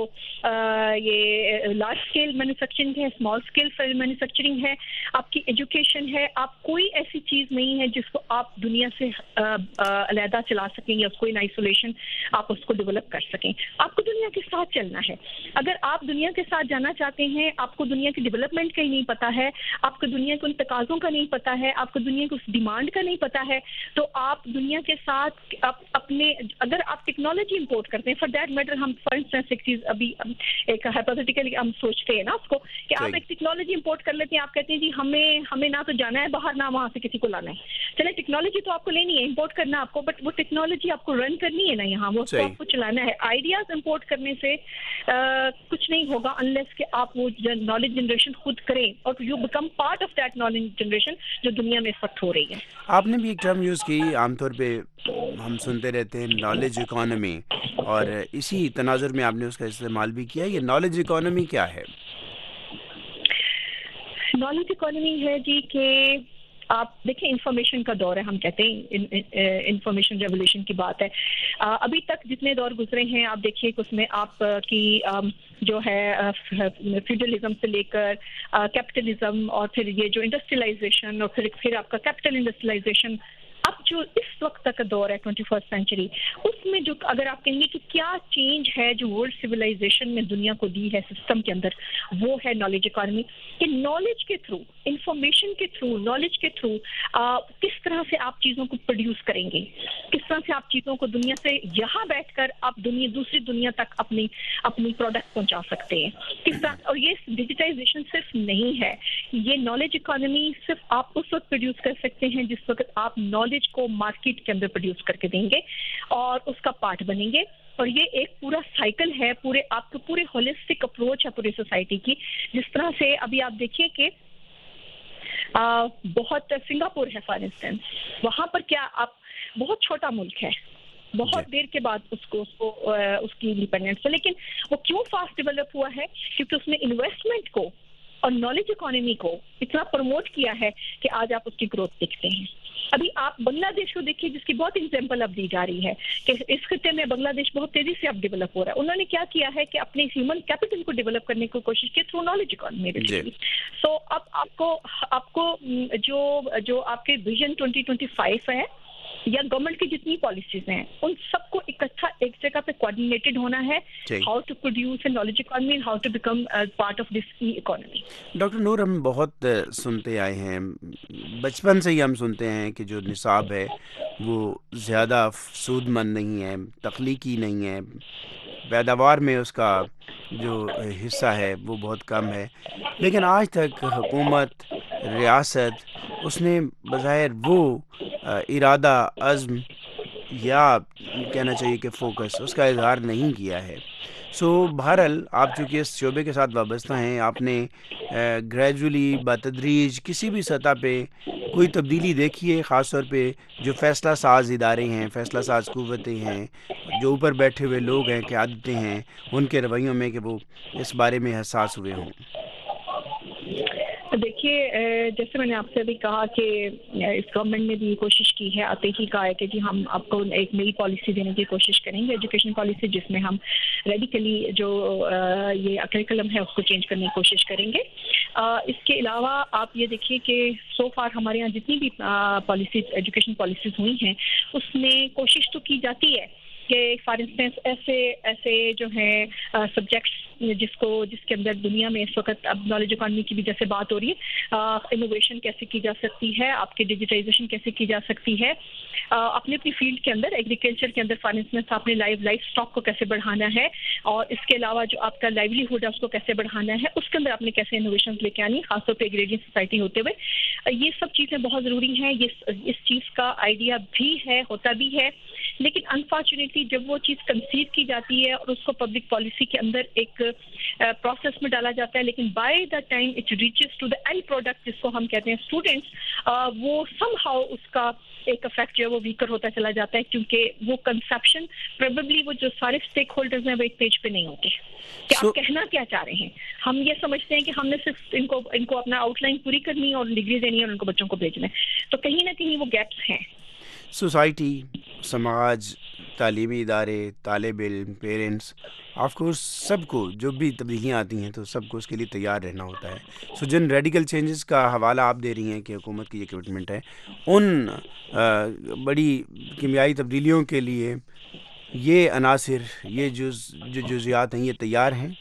ये लार्ज स्केल मैन्युफैक्चरिंग है, स्मॉल स्केल मैन्युफैक्चरिंग है, आपकी एजुकेशन है। आप कोई ऐसी चीज़ नहीं है जिसको आप दुनिया से अलहदा चला सकें या उसको इन आइसोलेशन आप उसको डेवलप कर सकें। आपको दुनिया के साथ चलना है। अगर आप दुनिया के साथ जाना चाहते हैं, आपको दुनिया की डेवलपमेंट का ही नहीं पता है, आपको दुनिया के उन तकाज़ों का नहीं पता है, आपको दुनिया के उस डिमांड का नहीं पता है, तो आप दुनिया के साथ अगर आप टेक्नोलॉजी इंपोर्ट करते हैं, फॉर दैट मैटर, हम फॉर इंस्टेंस एक चीज़ अभी एक हाइपोथेटिकली हम सोचते हैं ना उसको, कि आप एक टेक्नोलॉजी इंपोर्ट कर लेते हैं, आप कहते हैं जी हमें ना तो जाना है बाहर, ना वहाँ से किसी को लाना है। चले, टेक्नोलॉजी तो आपको लेनी है, इंपोर्ट करना आपको, बट वो टेक्नोलॉजी आपको रन करनी है ना यहाँ, वो आपको चलाना है। आइडियाज इंपोर्ट करने से कुछ नहीं होगा अनलेस कि आप वो नॉलेज जनरेशन खुद करें और you become part of that knowledge generation जो दुनिया में इस वक्त हो रही है। आपने भी एक टर्म यूज़ की, आमतौर पे हम सुनते रहते हैं नॉलेज इकोनॉमी, और इसी तनाजुर में आपने उसका इस्तेमाल भी किया। ये नॉलेज इकोनॉमी क्या है? नॉलेज इकोनॉमी है जी कि आप देखें, इंफॉर्मेशन का दौर है, हम कहते हैं इंफॉर्मेशन रेवोल्यूशन की बात है। अभी तक जितने दौर गुजरे हैं आप देखिए कि उसमें आपकी जो है फ्यूडलिज्म से लेकर कैपिटलिज्म, और फिर ये जो इंडस्ट्रियलाइजेशन, और फिर आपका कैपिटल इंडस्ट्रियलाइजेशन, अब जो इस वक्त तक का दौर है 21st सेंचुरी, उसमें जो अगर आप कहेंगे कि क्या चेंज है जो वर्ल्ड सिविलाइजेशन में दुनिया को दी है सिस्टम के अंदर, वो है नॉलेज इकोनॉमी। कि नॉलेज के थ्रू, इंफॉर्मेशन के थ्रू, नॉलेज के थ्रू किस तरह से आप चीज़ों को प्रोड्यूस करेंगे, किस तरह से आप चीज़ों को दुनिया से यहाँ बैठकर आप दूसरी दुनिया तक अपनी प्रोडक्ट पहुँचा सकते हैं किस तरह। और ये डिजिटाइजेशन सिर्फ नहीं है, ये नॉलेज इकोनॉमी सिर्फ आप उस वक्त प्रोड्यूस कर सकते हैं जिस वक्त आप नॉलेज को मार्केट के अंदर प्रोड्यूस करके देंगे और उसका पार्ट बनेंगे। और ये एक पूरा साइकिल है, आपको पूरे होलिस्टिक अप्रोच है पूरी सोसाइटी की। जिस तरह से अभी आप देखिए कि बहुत सिंगापुर है फॉर इंस्टेंस, वहां पर क्या आप बहुत छोटा मुल्क है, बहुत देर के बाद उसकी इंडिपेंडेंस है, लेकिन वो क्यों फास्ट डेवलप हुआ है? क्योंकि उसने इन्वेस्टमेंट को और नॉलेज इकोनॉमी को इतना प्रमोट किया है कि आज आप उसकी ग्रोथ देखते हैं। अभी आप बांग्लादेश को देखिए, जिसकी बहुत एग्जांपल अब दी जा रही है कि इस खिते में बांग्लादेश बहुत तेजी से अब डेवलप हो रहा है। उन्होंने क्या किया है कि अपने ह्यूमन कैपिटल को डेवलप करने की कोशिश की थ्रू नॉलेज इकोनॉमी। सो अब आपको जो आपके विजन 2025 है या गवर्नमेंट की जितनी पॉलिसीज हैं उन सबको इकट्ठा एक जगह पे कोऑर्डिनेटेड होना है, how to produce a knowledge economy, how to become part of this e economy. Doctor Noor, हम बहुत सुनते आए हैं, बचपन से ही हम सुनते हैं कि जो निसाब है वो ज़्यादा सूदमंद नहीं है, तख्लीकी नहीं है, पैदावार में उसका जो हिस्सा है वो बहुत कम है, लेकिन आज तक हुकूमत, रियासत, उसने बज़ाहिर वो इरादा, अज़्म या कहना चाहिए कि फोकस, उसका इजहार नहीं किया है। सो बहरहाल आप चूँकि इस शोबे के साथ वाबस्ता हैं, आपने ग्रेजुअली बतदरीज किसी भी सतह पे کوئی تبدیلی دیکھی ہے، خاص طور پہ جو فیصلہ ساز ادارے ہیں، فیصلہ ساز قوتیں ہیں، جو اوپر بیٹھے ہوئے لوگ ہیں، قیادتیں ہیں، ان کے رویوں میں کہ وہ اس بارے میں حساس ہوئے ہوں؟ دیکھیے، جیسے میں نے آپ سے ابھی کہا کہ اس گورنمنٹ نے بھی یہ کوشش کی ہے، آتے ہی کہا ہے کہ جی ہم آپ کو ایک نئی پالیسی دینے کی کوشش کریں گے، ایجوکیشن پالیسی، جس میں ہم ریڈیکلی جو یہ کریکلم ہے اس کو چینج کرنے کی کوشش کریں گے۔ اس کے علاوہ آپ یہ دیکھیے کہ سو فار ہمارے یہاں جتنی بھی پالیسیز، ایجوکیشن پالیسیز ہوئی ہیں، اس میں کوشش تو کی جاتی ہے کہ فار انسٹنس ایسے جو ہیں سبجیکٹس جس کے اندر دنیا میں اس وقت اب نالج اکانومی کی بھی جیسے بات ہو رہی ہے، انوویشن کیسے کی جا سکتی ہے، آپ کی ڈیجیٹائزیشن کیسے کی جا سکتی ہے، اپنی فیلڈ کے اندر، ایگریکلچر کے اندر فار انسٹنس آپ نے لائف اسٹاک کو کیسے بڑھانا ہے، اور اس کے علاوہ جو آپ کا لائیولیہڈ ہے اس کو کیسے بڑھانا ہے، اس کے اندر آپ نے کیسے انوویشن لے کے آنی، خاص طور پہ ایگریرین سوسائٹی ہوتے ہوئے، یہ سب چیزیں بہت ضروری ہیں۔ اس چیز کا آئیڈیا بھی ہے، ہوتا بھی ہے، لیکن انفارچونیٹلی جب وہ چیز کنسیو کی جاتی ہے اور اس کو پبلک پالیسی کے اندر ایک پروسیس میں ڈالا جاتا ہے، لیکن by the time it reaches to the end product, جس کو ہم کہتے ہیں اسٹوڈنٹس، وہ سم ہاؤ اس کا ایک افیکٹ جو ہے وہ ویکر ہوتا چلا جاتا ہے، کیونکہ وہ کنسیپشن پروبیبلی وہ جو سارے اسٹیک ہولڈرز ہیں وہ ایک پیج پہ نہیں ہوتے کہ آپ کہنا کیا چاہ رہے ہیں۔ ہم یہ سمجھتے ہیں کہ ہم نے صرف ان کو اپنا آؤٹ لائن پوری کرنی ہے اور ڈگری دینی ہے اور ان کو بچوں کو بھیجنا ہے، تو کہیں نہ کہیں وہ گیپس ہیں۔ سوسائٹی، سماج، تعلیمی ادارے، طالب علم، پیرنٹس، آف کورس سب کو جو بھی تبدیلیاں آتی ہیں تو سب کو اس کے لیے تیار رہنا ہوتا ہے۔ سو جن ریڈیکل چینجز کا حوالہ آپ دے رہی ہیں کہ حکومت کی یہ کمٹمنٹ ہے، ان بڑی کیمیائی تبدیلیوں کے لیے یہ عناصر، یہ جو جزیات ہیں، یہ تیار ہیں؟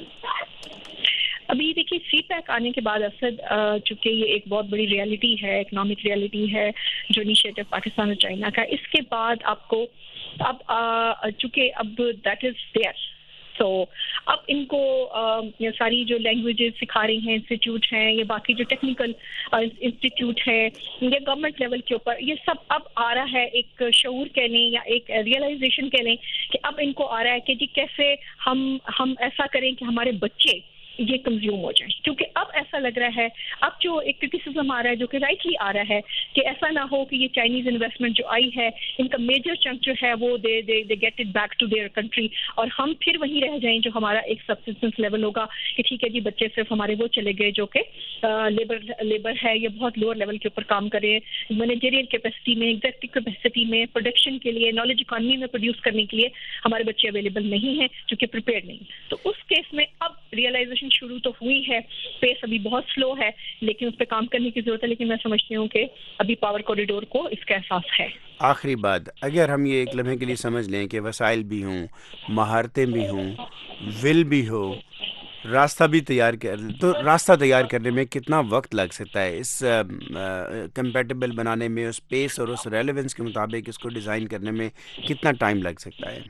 ابھی دیکھیے سی پیک آنے کے بعد اسد، چونکہ یہ ایک بہت بڑی ریالٹی ہے، اکنامک ریالٹی ہے جو انیشیٹو پاکستان اور چائنا کا، اس کے بعد آپ کو اب چونکہ اب دیٹ از دیئر، تو اب ان کو ساری جو لینگویجز سکھا رہی ہیں انسٹیٹیوٹ ہیں، یا باقی جو ٹیکنیکل انسٹیٹیوٹ ہے یا گورنمنٹ لیول کے اوپر، یہ سب اب آ رہا ہے، ایک شعور کہہ لیں یا ایک ریئلائزیشن کہہ لیں کہ اب ان کو آ رہا ہے کہ جی کیسے ہم ایسا کریں کہ ہمارے بچے یہ کنزیوم ہو جائیں، کیونکہ اب ایسا لگ رہا ہے، اب جو ایک کرٹیسزم آ رہا ہے جو کہ رائٹلی آ رہا ہے کہ ایسا نہ ہو کہ یہ چائنیز انویسٹمنٹ جو آئی ہے، ان کا میجر چنک جو ہے وہ they get it back to their country, اور ہم پھر وہیں رہ جائیں جو ہمارا ایک سبسسٹنس لیول ہوگا کہ ٹھیک ہے جی بچے صرف ہمارے وہ چلے گئے جو کہ لیبر ہے یا بہت لوور لیول کے اوپر کام کرے، مینیجریل کیپیسٹی میں، ایگزیکٹو کیپیسٹی میں، پروڈکشن کے لیے، نالج اکانومی میں پروڈیوس کرنے کے لیے ہمارے بچے اویلیبل نہیں ہیں چونکہ پریپیئرڈ نہیں، تو اس کیس میں اب ریئلائزیشن شروع تو ہوئی ہے، پیس ابھی بہت سلو ہے، لیکن اس پہ کام کرنے کی ضرورت ہے، لیکن میں سمجھتی ہوں کہ ابھی پاور کوریڈور کو اس کا احساس ہے۔ آخری بات، اگر ہم یہ ایک لمحے کے لیے سمجھ لیں کہ وسائل بھی ہوں، مہارتیں بھی ہوں، ول بھی ہو، راستہ بھی تیار تو راستہ تیار کرنے میں کتنا وقت لگ سکتا ہے؟ اس کمپیٹیبل بنانے میں، اس پیس اور اس ریلیونس کے مطابق اس کو ڈیزائن کرنے میں کتنا ٹائم لگ سکتا ہے؟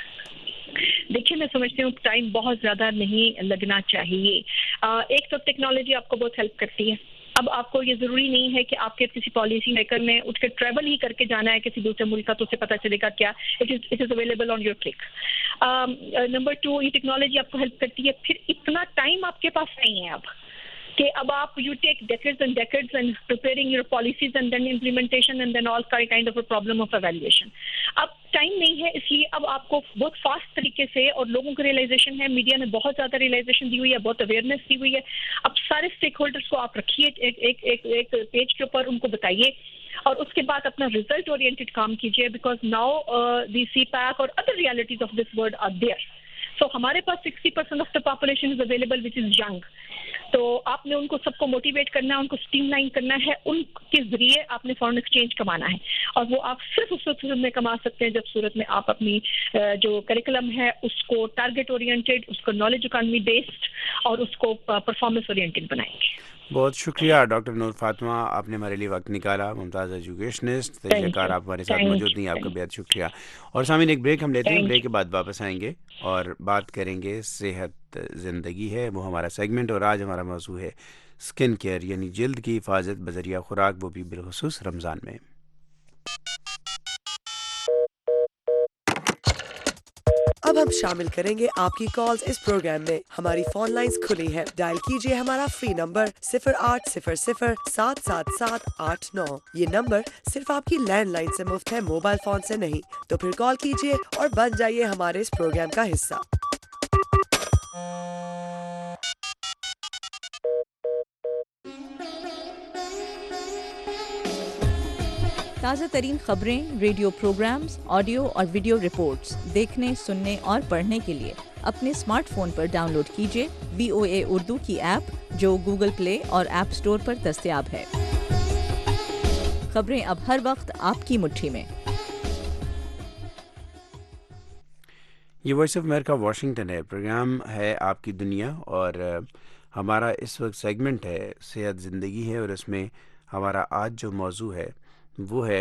دیکھیے میں سمجھتی ہوں ٹائم بہت زیادہ نہیں لگنا چاہیے۔ ایک تو ٹیکنالوجی آپ کو بہت ہیلپ کرتی ہے، اب آپ کو یہ ضروری نہیں ہے کہ آپ کے کسی پالیسی میکر نے اٹھ کے ٹریول ہی کر کے جانا ہے کسی دوسرے ملک کا تو اسے پتہ چلے گا کیا، it is available on your click. Number 2، یہ ٹیکنالوجی آپ کو ہیلپ کرتی ہے، پھر اتنا ٹائم آپ کے پاس نہیں ہے اب کہ اب آپ you take decades and preparing your policies and then implementation and then all kind of a problem of evaluation۔ اب ٹائم نہیں ہے، اس لیے اب آپ کو بہت فاسٹ طریقے سے، اور لوگوں کو ریئلائزیشن ہے، میڈیا نے بہت زیادہ ریئلائزیشن دی ہوئی ہے، بہت اویئرنیس دی ہوئی ہے، اب سارے اسٹیک ہولڈرس کو آپ رکھیے ایک پیج کے اوپر، ان کو بتائیے، اور اس کے بعد اپنا ریزلٹ اورینٹڈ کام کیجیے، because now the CPEC اور other realities of this world are there. So ہمارے پاس 60% of the population is available which is young, تو آپ نے ان کو سب کو موٹیویٹ کرنا ہے، ان کو اسٹریم لائن کرنا ہے، ان کے ذریعے آپ نے فارن ایکسچینج کمانا ہے، اور وہ آپ صرف اس صورت میں کما سکتے ہیں جب صورت میں آپ اپنی جو کریکولم ہے اس کو ٹارگیٹ اورینٹیڈ، اس کو نالج اکانومی بیسڈ اور اس کو پرفارمنس اورینٹیڈ بنائیں گے۔ بہت شکریہ ڈاکٹر نور فاطمہ، آپ نے ہمارے لیے وقت نکالا، ممتاز ایجوکیشنسٹ، تجزیہ کار، آپ ہمارے ساتھ موجود نہیں، آپ کا بہت شکریہ۔ اور سامعین ایک بریک ہم لیتے ہیں، بریک کے بعد واپس آئیں گے اور بات کریں گے صحت زندگی ہے وہ ہمارا سیگمنٹ، اور آج ہمارا موضوع ہے اسکن کیئر، یعنی جلد کی حفاظت بذریعہ خوراک، وہ بھی بالخصوص رمضان میں۔ اب اب ہم شامل کریں گے آپ کی کالز اس پروگرام میں. ہماری فون لائنز کھلی ہیں. ڈائل کیجیے ہمارا فری نمبر 0800-777-889. یہ نمبر صرف آپ کی لینڈ لائن سے مفت ہے, موبائل فون سے نہیں. تو پھر کال کیجیے اور بن جائیے ہمارے اس پروگرام کا حصہ. تازہ ترین خبریں، ریڈیو پروگرامز، آڈیو اور ویڈیو رپورٹس دیکھنے، سننے اور پڑھنے کے لیے اپنے اسمارٹ فون پر ڈاؤن لوڈ کیجیے VOA اردو کی ایپ جو گوگل پلے اور ایپ سٹور پر دستیاب ہے. خبریں اب ہر وقت آپ کی مٹھی میں. یہ وائس آف امریکہ واشنگٹن ہے. پروگرام ہے آپ کی دنیا اور ہمارا اس وقت سیگمنٹ ہے صحت زندگی ہے, اور اس میں ہمارا آج جو موضوع ہے وہ ہے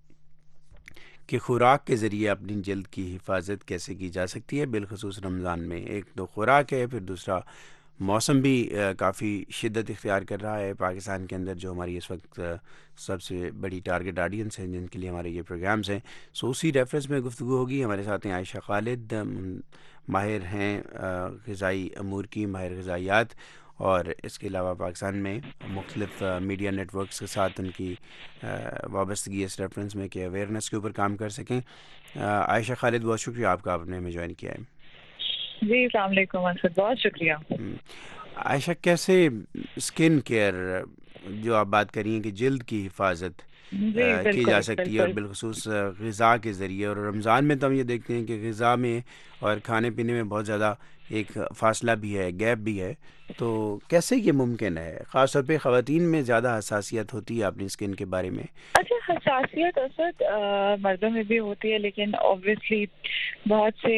کہ خوراک کے ذریعے اپنی جلد کی حفاظت کیسے کی جا سکتی ہے, بالخصوص رمضان میں. ایک تو خوراک ہے, پھر دوسرا موسم بھی کافی شدت اختیار کر رہا ہے پاکستان کے اندر, جو ہماری اس وقت سب سے بڑی ٹارگٹ آڈینس ہیں جن کے لیے ہمارے یہ پروگرامز ہیں. سو اسی ریفرنس میں گفتگو ہوگی. ہمارے ساتھ ہیں عائشہ خالد, ماہر ہیں غذائی امور کی, ماہر غذائیات, اور اس کے علاوہ پاکستان میں مختلف میڈیا نیٹ ورکس کے ساتھ ان کی وابستگی اس ریفرنس میں کہ اویئرنیس کے اوپر کام کر سکیں. عائشہ خالد, بہت شکریہ آپ کا, آپ نے ہمیں جوائن کیا ہے. جی السلام علیکم اسد, بہت شکریہ. عائشہ, کیسے اسکن کیئر جو آپ بات کر رہی ہیں کہ جلد کی حفاظت کی جا سکتی ہے, اور بالخصوص غذا کے ذریعے, اور رمضان میں تو ہم یہ دیکھتے ہیں کہ غذا میں اور کھانے پینے میں بہت زیادہ ایک فاصلہ بھی ہے, گیپ بھی ہے, تو کیسے یہ ممکن ہے؟ خاص طور پہ خواتین میں زیادہ حساسیت ہوتی ہے اپنی اسکن کے بارے میں. اچھا, حساسیت اسد مردوں میں بھی ہوتی ہے, لیکن اوبویسلی بہت سے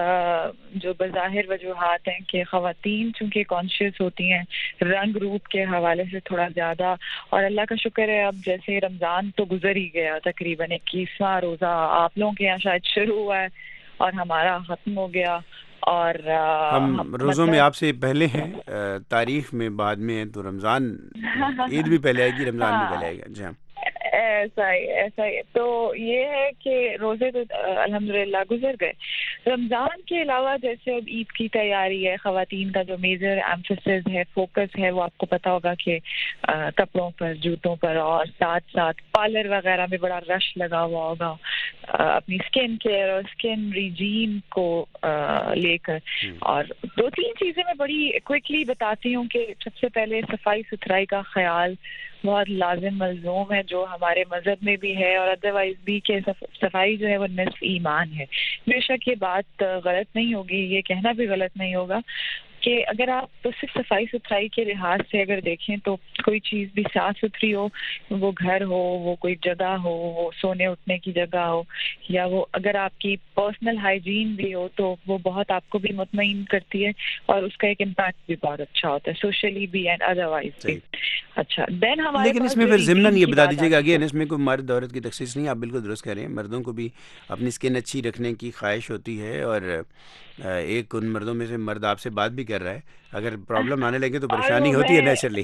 جو بظاہر وجوہات ہیں کہ خواتین چونکہ کانشیس ہوتی ہیں رنگ روپ کے حوالے سے تھوڑا زیادہ, اور اللہ کا شکر ہے اب جیسے رمضان تو گزر ہی گیا, تقریباً 21واں روزہ آپ لوگوں کے یہاں شاید شروع ہوا ہے اور ہمارا ختم ہو گیا, اور ہم روزوں میں آپ سے پہلے ہیں, تاریخ میں بعد میں ہیں, تو رمضان عید بھی پہلے آئے گی, رمضان بھی پہلے آئے گا. جی ہاں, ایسا ہی. تو یہ ہے کہ روزے تو الحمدللہ گزر گئے. رمضان کے علاوہ جیسے اب عید کی تیاری ہے, خواتین کا جو میجر ایمفیسس ہے, فوکس ہے, وہ آپ کو پتا ہوگا کہ کپڑوں پر, جوتوں پر, اور ساتھ ساتھ پارلر وغیرہ میں بڑا رش لگا ہوا ہوگا اپنی اسکن کیئر اور اسکن ریجیم کو لے کر. اور 2-3 چیزیں میں بڑی کوئکلی بتاتی ہوں کہ سب سے پہلے صفائی ستھرائی کا خیال بہت لازم ملزوم ہے, جو ہمارے مذہب میں بھی ہے اور ادروائز بھی, کہ صفائی جو ہے وہ نصف ایمان ہے. بے شک یہ بات غلط نہیں ہوگی, یہ کہنا بھی غلط نہیں ہوگا کہ اگر آپ صرف صفائی ستھرائی کے لحاظ سے اگر دیکھیں تو کوئی چیز بھی صاف ستھری ہو, وہ گھر ہو, وہ کوئی جگہ ہو, وہ سونے اٹھنے کی جگہ ہو, یا وہ اگر آپ کی پرسنل ہائیجین بھی ہو, تو وہ بہت آپ کو بھی مطمئن کرتی ہے اور اس کا ایک امپیکٹ بھی بہت اچھا ہوتا ہے, سوشلی بھی اینڈ ادروائز بھی. اچھا, دین ہمارے لیکن اس میں پھر ضمن یہ بتا دیجیے گا, اگین اس میں کوئی مرد عورت کی تخصیص نہیں, آپ بالکل درست کہہ رہے ہیں. مردوں کو بھی اپنی اسکن اچھی رکھنے کی خواہش ہوتی ہے, اور ایک ان مردوں میں سے مرد آپ سے بات بھی کر رہا ہے, اگر پرابلم آنے لگے تو پریشانی ہوتی ہے نیچرلی.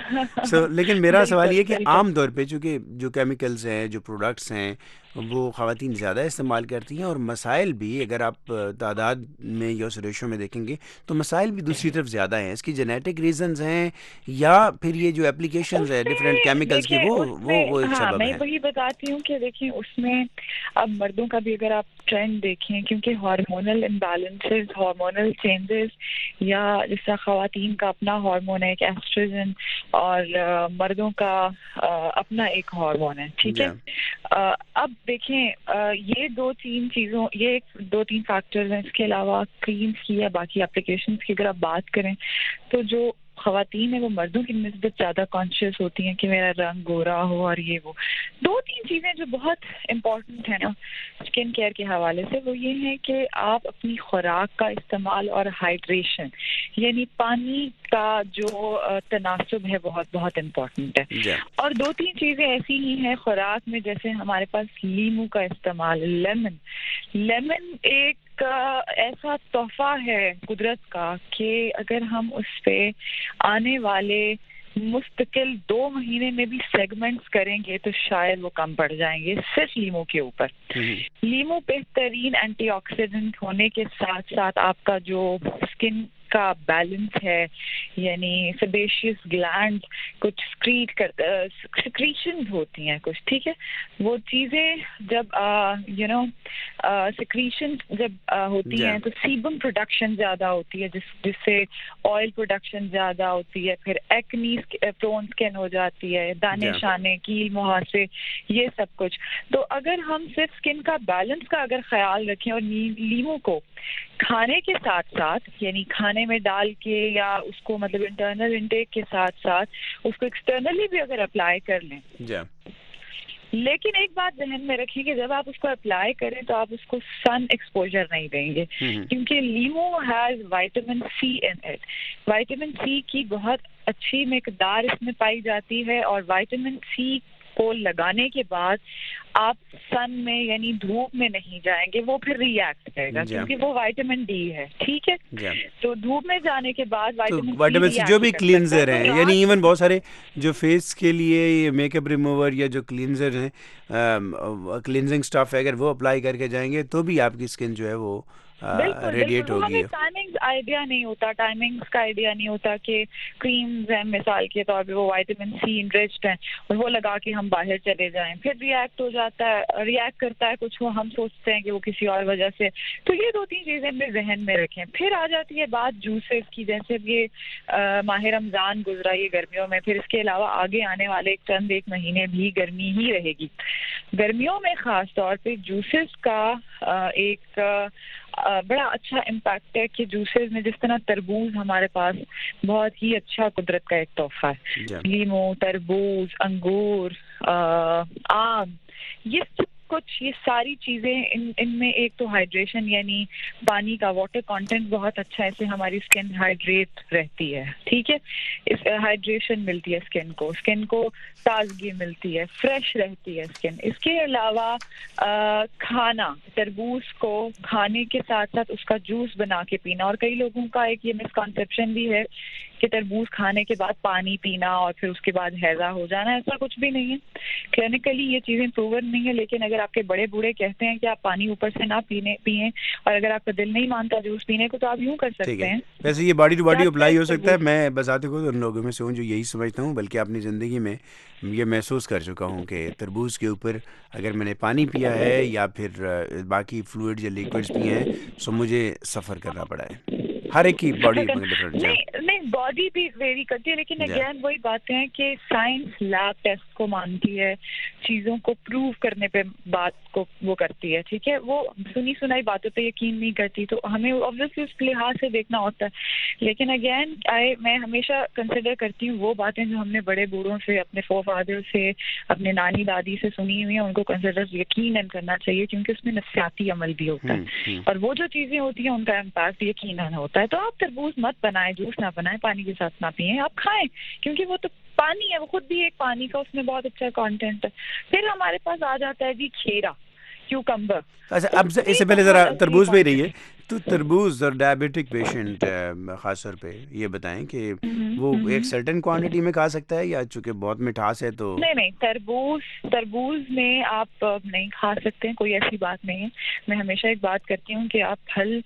لیکن میرا سوال یہ کہ عام طور پہ چونکہ جو کیمیکلز ہیں, جو پروڈکٹس ہیں, وہ خواتین زیادہ استعمال کرتی ہیں, اور مسائل بھی اگر آپ تعداد میں یا اس ریشو میں دیکھیں گے تو مسائل بھی دوسری طرف زیادہ ہیں. اس کی جینیٹک ریزنز ہیں یا پھر یہ جو اپلیکیشنز ہیں ڈفرینٹ کیمیکلز کے, وہ ایک سبب ہے. میں وہی بتاتی ہوں کہ دیکھیں اس میں اب مردوں کا بھی اگر آپ ٹرینڈ دیکھیں, کیونکہ ہارمونل امبیلنسز, ہارمونل چینجز, یا جس طرح خواتین کا اپنا ہارمون ہے ایک ایسٹروجن, اور مردوں کا اپنا ایک ہارمون ہے, ٹھیک ہے. اب دیکھیں یہ 2-3 چیزوں, یہ 2-3 فیکٹرز ہیں. اس کے علاوہ کریمز کی یا باقی اپلیکیشنز کی اگر آپ بات کریں تو جو خواتین ہیں وہ مردوں کی نسبت زیادہ کانشیس ہوتی ہیں کہ میرا رنگ گورا ہو, اور یہ وہ 2-3 چیزیں جو بہت امپورٹنٹ ہیں نا اسکن کیئر کے حوالے سے, وہ یہ ہے کہ آپ اپنی خوراک کا استعمال اور ہائیڈریشن یعنی پانی کا جو تناسب ہے بہت بہت امپورٹنٹ ہے. اور 2-3 چیزیں ایسی ہی ہیں خوراک میں, جیسے ہمارے پاس لیمو کا استعمال, لیمن ایک ایسا تحفہ ہے قدرت کا کہ اگر ہم اس پہ آنے والے मुस्तकिल 2 महीने में भी सेगमेंट्स करेंगे तो शायद वो कम पड़ जाएंगे सिर्फ लीमू के ऊपर। लीमू बेहतरीन एंटीऑक्सीडेंट होने के साथ साथ आपका जो स्किन का बैलेंस है, यानी सेबेशियस ग्लैंड कुछ सिक्रीशंस होती हैं कुछ, ठीक है, वो चीज़ें जब सिक्रीशन जब होती हैं तो सीबम प्रोडक्शन ज़्यादा होती है, जिससे ऑयल प्रोडक्शन ज़्यादा होती है, फिर एक्नी प्रोन स्किन हो जाती है, दाने शाने, कील मुहासे, ये सब कुछ। तो अगर हम सिर्फ स्किन का बैलेंस का अगर ख्याल रखें और लीमू को खाने के साथ साथ, यानी खाने में डाल के या उसको मतलब इंटरनल इंटेक के साथ साथ उसको एक्सटर्नली भी अगर अप्लाई कर लें, लेकिन एक बात ध्यान में रखिए कि जब आप उसको अप्लाई करें तो आप उसको सन एक्सपोजर नहीं देंगे, क्योंकि लीमू has vitamin C in it. Vitamin C की बहुत अच्छी मिकदार इसमें पाई जाती है, और विटामिन सी को लगाने के बाद आप सन में यानी धूप में नहीं जाएंगे, वो फिर रिएक्ट करेगा क्योंकि वो विटामिन डी है, ठीक है। तो धूप में जाने के बाद विटामिन सी जो भी क्लींजर हैं, यानी इवन बहुत सारे जो फेस के लिए ये मेकअप रिमूवर या जो क्लींजर हैं, क्लींजिंग स्टफ है, अगर वो अप्लाई करके जाएंगे तो भी आपकी स्किन जो है वो रेडिएट होगी। हमें टाइमिंग्स आइडिया नहीं होता, टाइमिंग्स का आइडिया नहीं होता कि क्रीम्स हैं मिसाल के तौर पे वो विटामिन सी इनरिच्ड हैं और वो लगा के हम बाहर चले जाएं, फिर रिएक्ट हो जाता है, रिएक्ट करता है कुछ, वो हम सोचते हैं कि वो किसी और वजह से। तो ये 2-3 चीजें अपने जहन में रखें। फिर आ जाती है बात जूसेस की, जैसे ये माह रमजान गुजरा ये गर्मियों में, फिर इसके अलावा आगे आने वाले चंद एक महीने भी गर्मी ही रहेगी। गर्मियों में खास तौर पे जूसेस का एक बड़ा अच्छा इम्पैक्ट है कि जूसेस में जिस तरह तरबूज हमारे पास बहुत ही अच्छा कुदरत का एक तोहफा है, लीमू, तरबूज, अंगूर, आम, ये कुछ ये सारी चीज़ें इनमें एक तो हाइड्रेशन यानी पानी का वाटर कंटेंट बहुत अच्छा है, इससे हमारी स्किन हाइड्रेट रहती है, ठीक है, इस हाइड्रेशन मिलती है स्किन को ताजगी मिलती है, फ्रेश रहती है स्किन। इसके अलावा खाना, तरबूज को खाने के साथ साथ उसका जूस बना के पीना, और कई लोगों का एक ये मिसकॉन्सेप्शन भी है कि तरबूज खाने के बाद पानी पीना और फिर उसके बाद हैजा हो जाना, ऐसा कुछ भी नहीं है, क्लिनिकली ये चीज़ें प्रूवन नहीं है। लेकिन अगर आपके बड़े बूढ़े कहते हैं कि आप पानी ऊपर से ना पिएं और अगर आपका दिल नहीं मानता जूस पीने को तो आप यूँ कर सकते हैं। वैसे ये बॉडी टू बॉडी अप्लाई हो सकता है। मैं बताते को उन लोगों में से हूँ जो यही समझता हूँ, बल्कि अपनी ज़िंदगी में ये महसूस कर चुका हूँ कि तरबूज के ऊपर अगर मैंने पानी पिया है या फिर बाकी फ्लूइड या लिक्विड्स पिए हैं तो मुझे सफ़र करना पड़ा है। हर एक की बॉडी डिफरेंट है। नहीं बॉडी भी वेरी करती है, लेकिन अगेन वही बातें हैं कि साइंस लैब टेस्ट को मानती है, चीज़ों को प्रूव करने पे बात को वो करती है, ठीक है, वो सुनी सुनाई बातों पे यकीन नहीं करती, तो हमें ऑब्वियसली उस लिहाज से देखना होता है। लेकिन अगेन मैं हमेशा कंसिडर करती हूँ वो बातें जो हमने बड़े बूढ़ों से, अपने फोरफादर से, अपने नानी दादी से सुनी हुई हैं, उनको कंसिडर यकीनन करना चाहिए, क्योंकि उसमें नफ्सियाती अमल भी होता है और वो जो चीज़ें होती हैं उनका इम्पैक्ट यकीनन होता है। तो आप तरबूज मत बनाएं, जूस ना बनाएं, पानी के साथ ना पिएं, आप खाएं, क्योंकि वो तो पानी है, वो खुद भी एक पानी का उसमें बहुत अच्छा कंटेंट है। फिर हमारे पास आ जाता है जी खीरा, क्यूकम्बर। अच्छा, अब इससे पहले ज़रा तरबूज पे ही रही है, तो तरबूज और डायबिटिक पेशेंट ख़ास तौर पे ये बताएं कि वो एक सर्टेन क्वांटिटी में खा सकता है या चूँकि बहुत मिठास है तो नहीं, तरबूज में आप नहीं खा सकते हैं, कोई ऐसी बात नहीं है। मैं हमेशा एक बात करती हूँ कि आप फल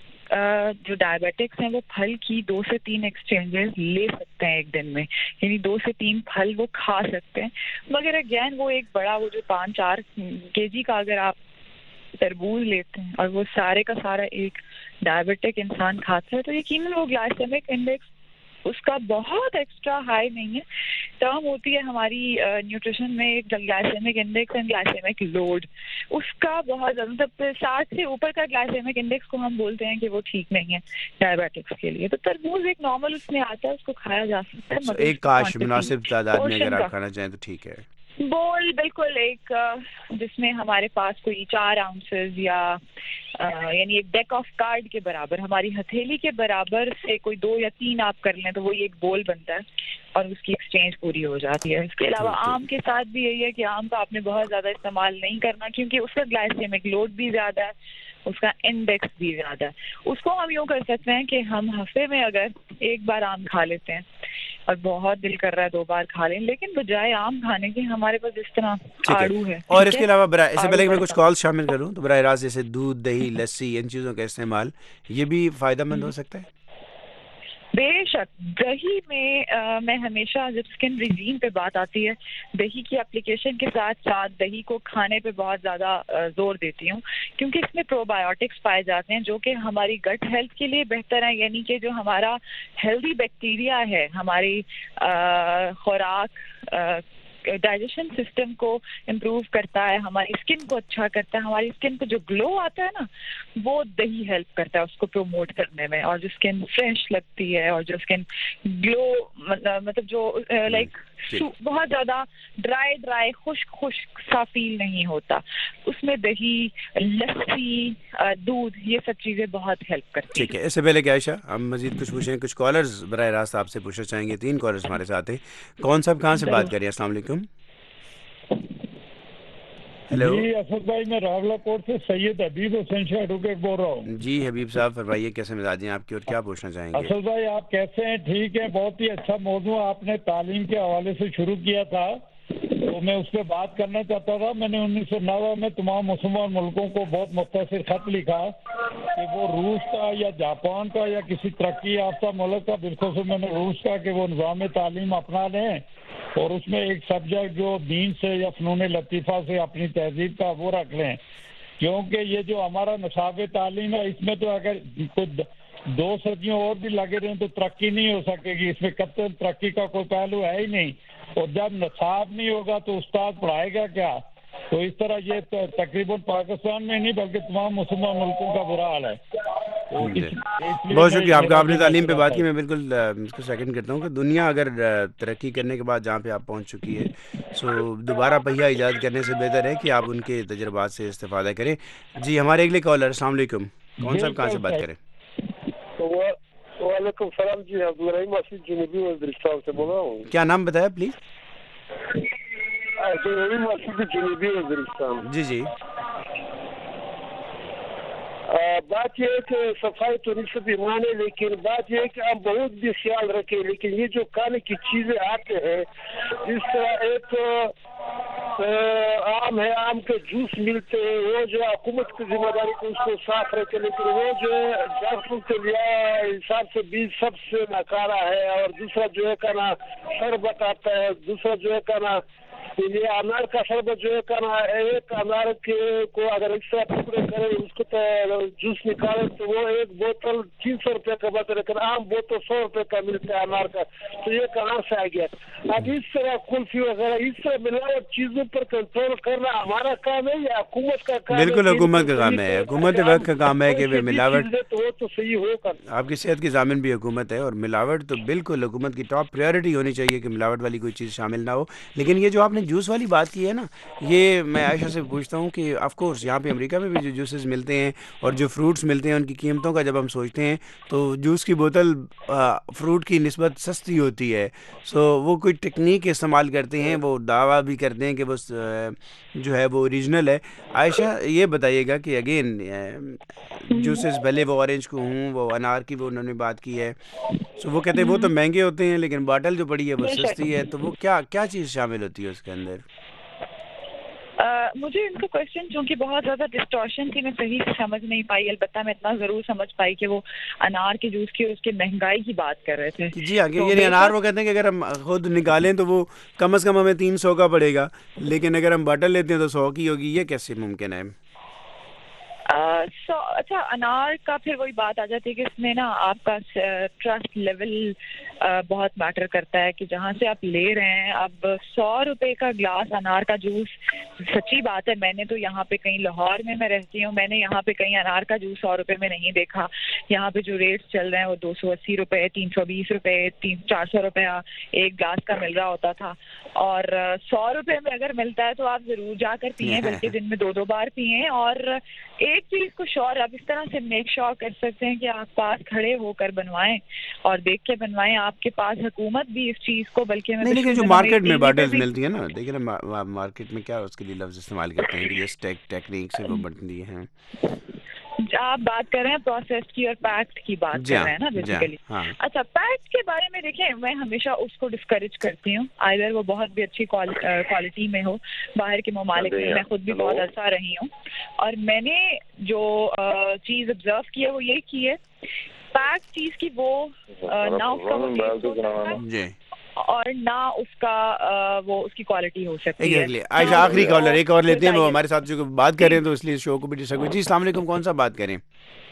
जो डायबिटिक्स हैं वो फल की 2 से 3 एक्सचेंजेस ले सकते हैं एक दिन में, यानी 2 से 3 फल वो खा सकते हैं, मगर अगेन वो एक बड़ा वो जो 5-4 kg का अगर आप तरबूज लेते हैं और वो सारे का सारा एक डायबिटिक इंसान खाता है तो यकीनन वो ग्लाइसेमिक इंडेक्स उसका बहुत एक्स्ट्रा हाई नहीं है। टर्म होती है हमारी न्यूट्रिशन में एक glycemic index and glycemic load, उसका बहुत ज़्यादा 60 से ऊपर का ग्लाइसेमिक इंडेक्स को हम बोलते हैं कि वो ठीक नहीं है डायबिटिक्स के लिए। तो तरबूज एक नॉर्मल उसमें आता है, उसको खाया जा सकता है, मगर एक काश मुनासिब तादाद में अगर आप खाना चाहें तो ठीक है। बोल बिल्कुल एक जिसमें हमारे पास कोई 4 आउंसेस या यानी एक डेक ऑफ कार्ड के बराबर, हमारी हथेली के बराबर से कोई 2 या 3 आप कर लें तो वो एक बोल बनता है और उसकी एक्सचेंज पूरी हो जाती है। इसके अलावा आम के साथ भी यही है कि आम का आपने बहुत ज़्यादा इस्तेमाल नहीं करना, क्योंकि उसका ग्लाइसेमिक लोड भी ज़्यादा है, उसका इंडेक्स भी ज़्यादा है। उसको हम यूँ कर सकते हैं कि हम हफ्ते में अगर एक बार आम खा लेते हैं اور بہت دل کر رہا ہے 2 بار کھا لیں, لیکن بجائے آم کھانے کے ہمارے پاس اس طرح آڑو ہے. اور اس کے علاوہ اس سے پہلے کہ میں کچھ کال شامل کروں تو براہ راست جیسے دودھ, دہی, لسی, ان چیزوں کا استعمال یہ بھی فائدہ مند ہو سکتا ہے؟ بے شک. دہی میں ہمیشہ جب اسکن ریجیم پہ بات آتی ہے, دہی کی اپلیکیشن کے ساتھ ساتھ دہی کو کھانے پہ بہت زیادہ زور دیتی ہوں, کیونکہ اس میں پرو بایوٹکس پائے جاتے ہیں جو کہ ہماری گٹ ہیلتھ کے لیے بہتر ہے. یعنی کہ جو ہمارا ہیلدی بیکٹیریا ہے ہماری خوراک ڈائجیشن سسٹم کو امپروو کرتا ہے, ہماری اسکن کو اچھا کرتا ہے, ہماری اسکن کو جو گلو آتا ہے نا وہ دہی ہیلپ کرتا ہے اس کو پروموٹ کرنے میں, اور جو اسکن فریش لگتی ہے اور جو اسکن گلو مطلب جو لائک بہت زیادہ ڈرائی خشک سا فیل نہیں ہوتا, اس میں دہی, لسی, دودھ یہ سب چیزیں بہت ہیلپ کرتی ہیں. ٹھیک ہے, اس سے پہلے کہ عائشہ ہم مزید کچھ پوچھیں, کچھ کالرز براہ راست آپ سے پوچھنا چاہیں گے. 3 کالرز ہمارے ساتھ ہیں. کون صاحب کہاں سے بات کر رہے ہیں؟ السلام علیکم. ہیلو جی اسد بھائی, میں راولہ کوٹ سے سید حبیب حسین شاہ ایڈوکیٹ بول رہا ہوں. جی حبیب صاحب فرمائیے, کیسے مزاج ہیں آپ کے اور کیا پوچھنا چاہیں گے؟ اسد بھائی آپ کیسے ہیں؟ ٹھیک ہے, بہت ہی اچھا موضوع آپ نے تعلیم کے حوالے سے شروع کیا تھا, تو میں اس پہ بات کرنا چاہتا تھا. میں نے 1990 میں تمام مسلمان ملکوں کو بہت مختصر خط لکھا کہ وہ روس کا یا جاپان کا یا کسی ترقی یافتہ ملک کا, بالخصوص میں نے روس کا, کہ وہ نظام تعلیم اپنا لیں اور اس میں ایک سبجیکٹ جو دین سے یا فنون لطیفہ سے اپنی تہذیب کا وہ رکھ لیں, کیونکہ یہ جو ہمارا نصاب تعلیم ہے اس میں تو اگر 2 صدیوں اور بھی لگے رہیں تو ترقی نہیں ہو سکے گی. اس میں قطعاً ترقی کا کوئی پہلو ہے ہی نہیں, اور جب نصاب نہیں ہوگا تو استاد پڑھائے گا کیا؟ تو اس طرح یہ تقریباً پاکستان میں نہیں بلکہ تمام مسلمان ملکوں کا برا حال ہے. بہت شکریہ آپ کا, آپ نے تعلیم پہ بات کی. میں بالکل اس کو سیکنڈ کرتا ہوں کہ دنیا اگر ترقی کرنے کے بعد جہاں پہ آپ پہنچ چکی ہے سو دوبارہ پہیہ ایجاد کرنے سے بہتر ہے کہ آپ ان کے تجربات سے استفادہ کریں. جی ہمارے اگلے کالر, السلام علیکم, کون صاحب کہاں سے بات کریں؟ وعلیکم السلام. جی عبدالرحیم آصف جنوبی وزیرستان سے بول رہا ہوں. کیا نام بتایا پلیز؟ عبدالرحیم آصف جنوبی وزیرستان. جی جی. بات یہ ہے کہ صفائی تو نصف ایمان ہے, لیکن بات یہ ہے کہ ہم بہت بھی خیال رکھیں, لیکن یہ جو کھانے کی چیزیں آتے ہیں جس طرح ایک آم ہے, آم کے جوس ملتے ہیں, وہ جو حکومت کی ذمہ داری کو اس کو صاف رکھے, لیکن وہ جو ہے ڈاکٹروں کے لیے حساب سے بیج سب سے ناکارہ ہے. اور دوسرا جو ہے کا نا شربت آتا ہے, دوسرا جو ہے کا نا یہ انار کا شربت جو ہے کا نا, ایک انار کے کو اگر ایک طرح ٹکڑے کرے اس کو جوس نکالے تو وہ ایک بوتل 300 روپے کا بتا, لیکن عام بوتل 100 روپے کا ملتا ہے انار کا. تو یہ کہاں سے آ گیا؟ اب اس طرح کلفی وغیرہ اس طرح ملاوٹ چیزوں پر کنٹرول کرنا ہمارا کام ہے یا حکومت کا کام ہے؟ بالکل حکومت کا کام ہے, حکومت وقت کا کام ہے کہ وہ ملاوٹ, تو وہ تو صحیح ہوگا. آپ کی صحت کی ضامن بھی حکومت ہے, اور ملاوٹ تو بالکل حکومت کی ٹاپ پریورٹی ہونی چاہیے کہ ملاوٹ والی کوئی چیز شامل نہ ہو. لیکن یہ جو آپ نے جوس والی بات کی ہے نا, یہ میں عائشہ سے پوچھتا ہوں کہ آف کورس یہاں پہ امریکہ میں بھی جو جوسز ملتے ہیں اور جو فروٹس ملتے ہیں ان کی قیمتوں کا جب ہم سوچتے ہیں تو جوس کی بوتل فروٹ کی نسبت سستی ہوتی ہے. سو وہ کوئی ٹیکنیک استعمال کرتے ہیں, وہ دعویٰ بھی کرتے ہیں کہ وہ جو ہے وہ اوریجنل ہے. عائشہ یہ بتائیے گا کہ اگین جوسز بھلے وہ اورنج کو ہوں, وہ انار کی وہ انہوں نے بات کی ہے, سو وہ کہتے ہیں وہ تو مہنگے ہوتے ہیں لیکن باٹل جو پڑی ہے وہ سستی ہے. تو وہ کیا چیز شامل ہوتی ہے اس کے اندر؟ مجھے ان کا کوشچن چونکہ بہت زیادہ ڈسٹورشن تھی, میں صحیح سے سمجھ نہیں پائی. البتہ میں اتنا ضرور سمجھ پائی کہ وہ انار کے جوس کی اور اس کے مہنگائی کی بات کر رہے تھے. جی ہاں, یعنی انار وہ کہتے ہیں کہ اگر ہم خود نکالیں تو وہ کم از کم ہمیں 300 کا پڑے گا, لیکن اگر ہم باٹل لیتے ہیں تو 100 کی ہوگی. یہ کیسے ممکن ہے؟ اچھا, انار کا پھر وہی بات آ جاتی ہے کہ اس میں نا آپ کا ٹرسٹ لیول بہت میٹر کرتا ہے کہ جہاں سے آپ لے رہے ہیں. اب 100 روپے کا گلاس انار کا جوس, سچی بات ہے میں نے تو یہاں پہ کہیں لاہور میں رہتی ہوں, میں نے یہاں پہ کہیں انار کا جوس 100 روپے میں نہیں دیکھا. یہاں پہ جو ریٹس چل رہے ہیں وہ 280 روپے, 320 روپے, 400 روپے ایک گلاس کا مل رہا ہوتا تھا. اور 100 روپے میں اگر ملتا ہے تو آپ ضرور جا کر پئیں, بلکہ دن میں 2 بار پئیں. اور ایک چیز کو شور آپ اس طرح سے میک شور کر سکتے ہیں کہ آپ پاس کھڑے ہو کر بنوائیں اور دیکھ کے بنوائیں. آپ کے پاس حکومت بھی اس چیز کو, بلکہ نہیں, لیکن جو مارکیٹ میں باٹلز ملتی ہیں نا, دیکھیں نا مارکیٹ میں کیا اس کے لیے لفظ استعمال کرتے ہیں کہ یہ ٹیکنیک سے وہ بنتی ہیں. آپ بات کر رہے ہیں پروسیسڈ کی اور پیکڈ کی بات کر رہے ہیں نا بیسیکلی. اچھا پیکڈ کے بارے میں دیکھیں میں ہمیشہ اس کو ڈسکریج کرتی ہوں, آئدر وہ بہت بھی اچھی کوالٹی میں ہو. باہر کے ممالک میں میں خود بھی بہت عرصہ رہی ہوں اور میں نے جو چیز آبزرو کی ہے وہ یہی کی ہے پیکڈ چیز کی وہ نہ اس کا وہ ٹیسٹ ہو سکتا ہے اور نہ اس کا وہ اس کی کوالٹی ہو سکتی ہے. عائشہ آخری کالر ایک اور لیتے ہیں, وہ ہمارے ساتھ جو بات کر رہے ہیں تو اس لیے شو کو بھی ڈسٹرب. جی السلام علیکم, کون سا بات کریں؟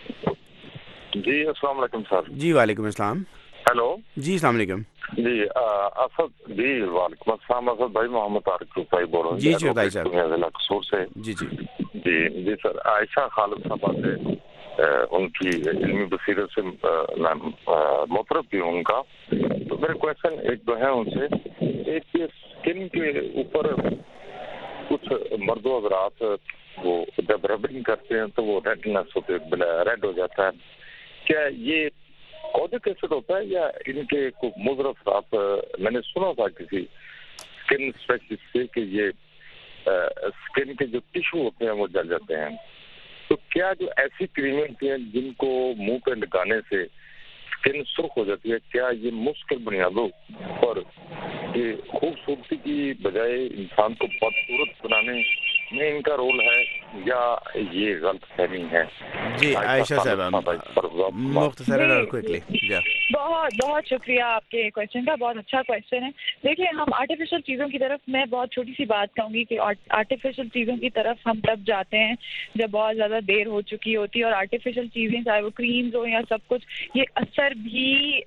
جی السلام علیکم سر. جی وعلیکم السلام. ہیلو جی السلام علیکم. جی اسد جی وعلیکم السلام. اسد بھائی محمد طارق رفائی بول رہا ہوں. جی چودھری صاحب ضلع قصور سے. جی جی جی جی سر عائشہ خالد صاحبہ سے ان کی علمی بصیرت سے مطرب بھی ہوں ان کا. تو میرے کویشچن ایک دو ہیں ان سے. ایک اسکن کے اوپر کچھ مرد و حضرات وہ جب ربنگ کرتے ہیں تو وہ ریڈنس ہوتے ریڈ ہو جاتا ہے. کیا یہ کوڈک ایسڈ ہوتا ہے یا ان کے مضر اثرات؟ میں نے سنا تھا کسی اسکن اسپیشلسٹ سے کہ یہ اسکن کے جو ٹیشو ہوتے ہیں وہ جل جاتے ہیں. تو کیا جو ایسی کریمیں ہوتی ہیں جن کو منہ پہ لگانے سے اسکن سرخ ہو جاتی ہے, کیا یہ مشکل بنیادوں پر یہ خوبصورتی کی بجائے انسان کو بدصورت بنانے میں ان کا رول ہے یا یہ غلط فہمی ہے؟ جی عائشہ صاحبہ مختصراً اور کوئکلی. بہت بہت شکریہ آپ کے کویشچن کا, بہت اچھا کویشچن ہے. دیکھیے ہم آرٹیفیشل چیزوں کی طرف, میں بہت چھوٹی سی بات کہوں گی کہ آرٹیفیشل چیزوں کی طرف ہم تب جاتے ہیں جب بہت زیادہ دیر ہو چکی ہوتی ہے, اور آرٹیفیشل چیزیں چاہے وہ کریمز ہو یا سب کچھ یہ اثر بھی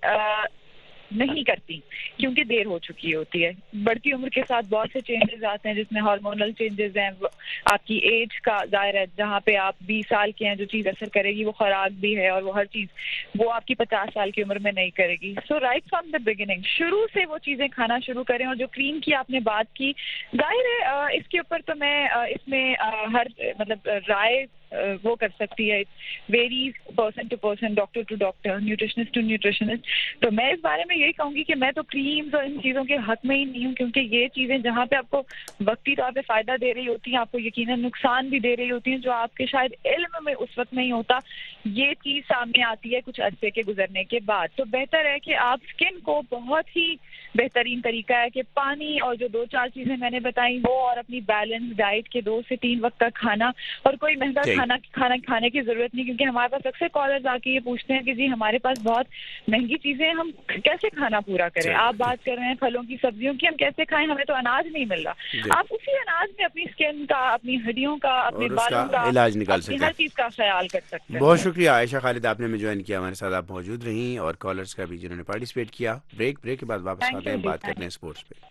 نہیں کرتی کیونکہ دیر ہو چکی ہوتی ہے. بڑھتی عمر کے ساتھ بہت سے چینجز آتے ہیں جس میں ہارمونل چینجز ہیں, آپ کی ایج کا ظاہر ہے, جہاں پہ آپ 20 سال کے ہیں جو چیز اثر کرے گی وہ خوراک بھی ہے اور وہ ہر چیز وہ آپ کی 50 سال کی عمر میں نہیں کرے گی. So right from the beginning شروع سے وہ چیزیں کھانا شروع کریں. اور جو کریم کی آپ نے بات کی, ظاہر ہے اس کے اوپر تو میں اس میں ہر مطلب رائے وہ کر سکتی ہے, varies person to person, doctor to doctor, nutritionist to nutritionist. تو میں اس بارے میں یہی کہوں گی کہ میں تو کریمز اور ان چیزوں کے حق میں ہی نہیں ہوں, کیونکہ یہ چیزیں جہاں پہ آپ کو وقتی طور پہ فائدہ دے رہی ہوتی ہیں آپ کو یقیناً نقصان بھی دے رہی ہوتی ہیں جو آپ کے شاید علم میں اس وقت نہیں ہوتا. یہ چیز سامنے آتی ہے کچھ عرصے کے گزرنے کے بعد. تو بہتر ہے کہ آپ اسکن کو بہت ہی بہترین طریقہ ہے کہ پانی اور جو 2-4 چیزیں میں نے بتائی وہ, اور اپنی بیلنس ڈائٹ کے 2 سے 3 وقت کا کھانا, اور کوئی مہنگا کھانا کھانے کی ضرورت نہیں, کیونکہ ہمارے پاس اکثر کالرز آ کے یہ پوچھتے ہیں کہ جی ہمارے پاس بہت مہنگی چیزیں ہیں, ہم کیسے کھانا پورا کریں. آپ بات کر رہے ہیں پھلوں کی سبزیوں کی, ہم کیسے کھائیں, ہمیں تو اناج نہیں مل رہا. آپ اسی اناج میں اپنی اسکن کا, اپنی ہڈیوں کا, اپنے بالوں کا علاج نکال سکتے ہیں, ہر چیز کا خیال کر سکتے ہیں. بہت شکریہ عائشہ خالد, آپ نے ہمیں جوائن کیا, ہمارے ساتھ آپ موجود رہیں, اور کالرز کا بھی جنہوں نے پارٹیسپیٹ کیا. بریک کے بعد واپس آتے ہیں, بات کرتے ہیں اسپورٹس پہ.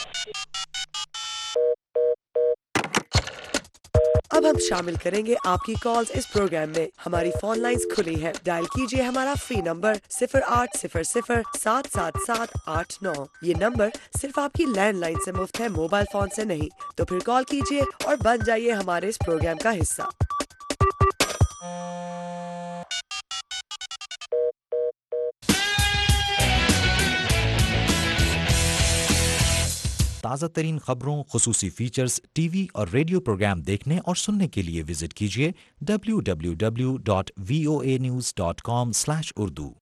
اب ہم شامل کریں گے آپ کی کالز اس پروگرام میں. ہماری فون لائنز کھلی ہیں, ڈائل کیجئے ہمارا فری نمبر 0800-777-89. یہ نمبر صرف آپ کی لینڈ لائن سے مفت ہے, موبائل فون سے نہیں. تو پھر کال کیجئے اور بن جائیے ہمارے اس پروگرام کا حصہ. تازہ ترین خبروں, خصوصی فیچرز, ٹی وی اور ریڈیو پروگرام دیکھنے اور سننے کے لیے وزٹ کیجیے www.voanews.com/urdu.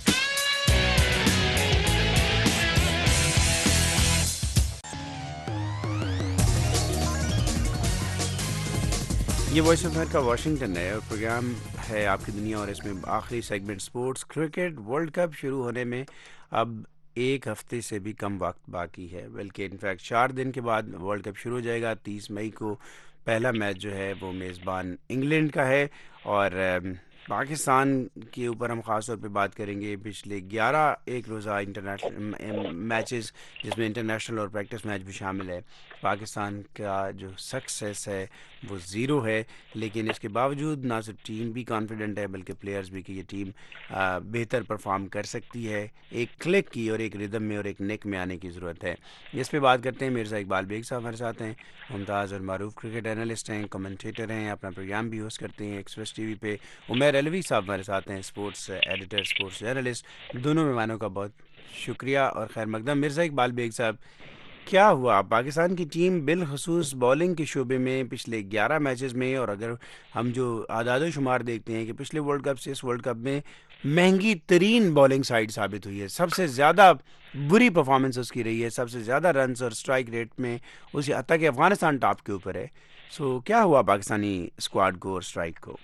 یہ وائس آف امریکہ واشنگٹن ہے, اور پروگرام ہے آپ کی دنیا, اور اس میں آخری segment sports. Cricket world cup شروع ہونے میں اب 1 ہفتے سے بھی کم وقت باقی ہے, بلکہ انفیکٹ 4 دن کے بعد ورلڈ کپ شروع ہو جائے گا. 30 مئی کو پہلا میچ جو ہے وہ میزبان انگلینڈ کا ہے, اور پاکستان کے اوپر ہم خاص طور پہ بات کریں گے. پچھلے 11 ایک روزہ انٹرنیشنل میچز, جس میں انٹرنیشنل اور پریکٹس میچ بھی شامل ہے, پاکستان کا جو سکسیس ہے وہ 0 ہے. لیکن اس کے باوجود نہ صرف ٹیم بھی کانفیڈنٹ ہے بلکہ پلیئرز بھی کہ یہ ٹیم بہتر پرفارم کر سکتی ہے. ایک کلک کی اور ایک ردم میں اور ایک نیک میں آنے کی ضرورت ہے. اس پہ بات کرتے ہیں. مرزا اقبال بیگ صاحب ہمارے ساتھ ہیں, ممتاز اور معروف کرکٹ انالسٹ ہیں, کمنٹیٹر ہیں, اپنا پروگرام بھی ہوسٹ کرتے ہیں ایکسپریس ٹی وی پہ. عمیر علوی صاحب ہمارے ساتھ ہیں, اسپورٹس ایڈیٹر, اسپورٹس جرنلسٹ. دونوں مہمانوں کا بہت شکریہ اور خیر مقدم. مرزا اقبال بیگ صاحب, کیا ہوا پاکستان کی ٹیم بالخصوص بولنگ کے شعبے میں پچھلے 11 میچز میں، اور اگر ہم جو اعداد و شمار دیکھتے ہیں کہ پچھلے ورلڈ کپ سے اس ورلڈ کپ میں مہنگی ترین بولنگ سائیڈ ثابت ہوئی ہے، سب سے زیادہ بری پرفارمنس اس کی رہی ہے، سب سے زیادہ رنز اور اسٹرائک ریٹ میں اسی، حتیٰ کہ افغانستان ٹاپ کے اوپر ہے. سو کیا ہوا پاکستانی اسکواڈ کو اور اسٹرائک کو؟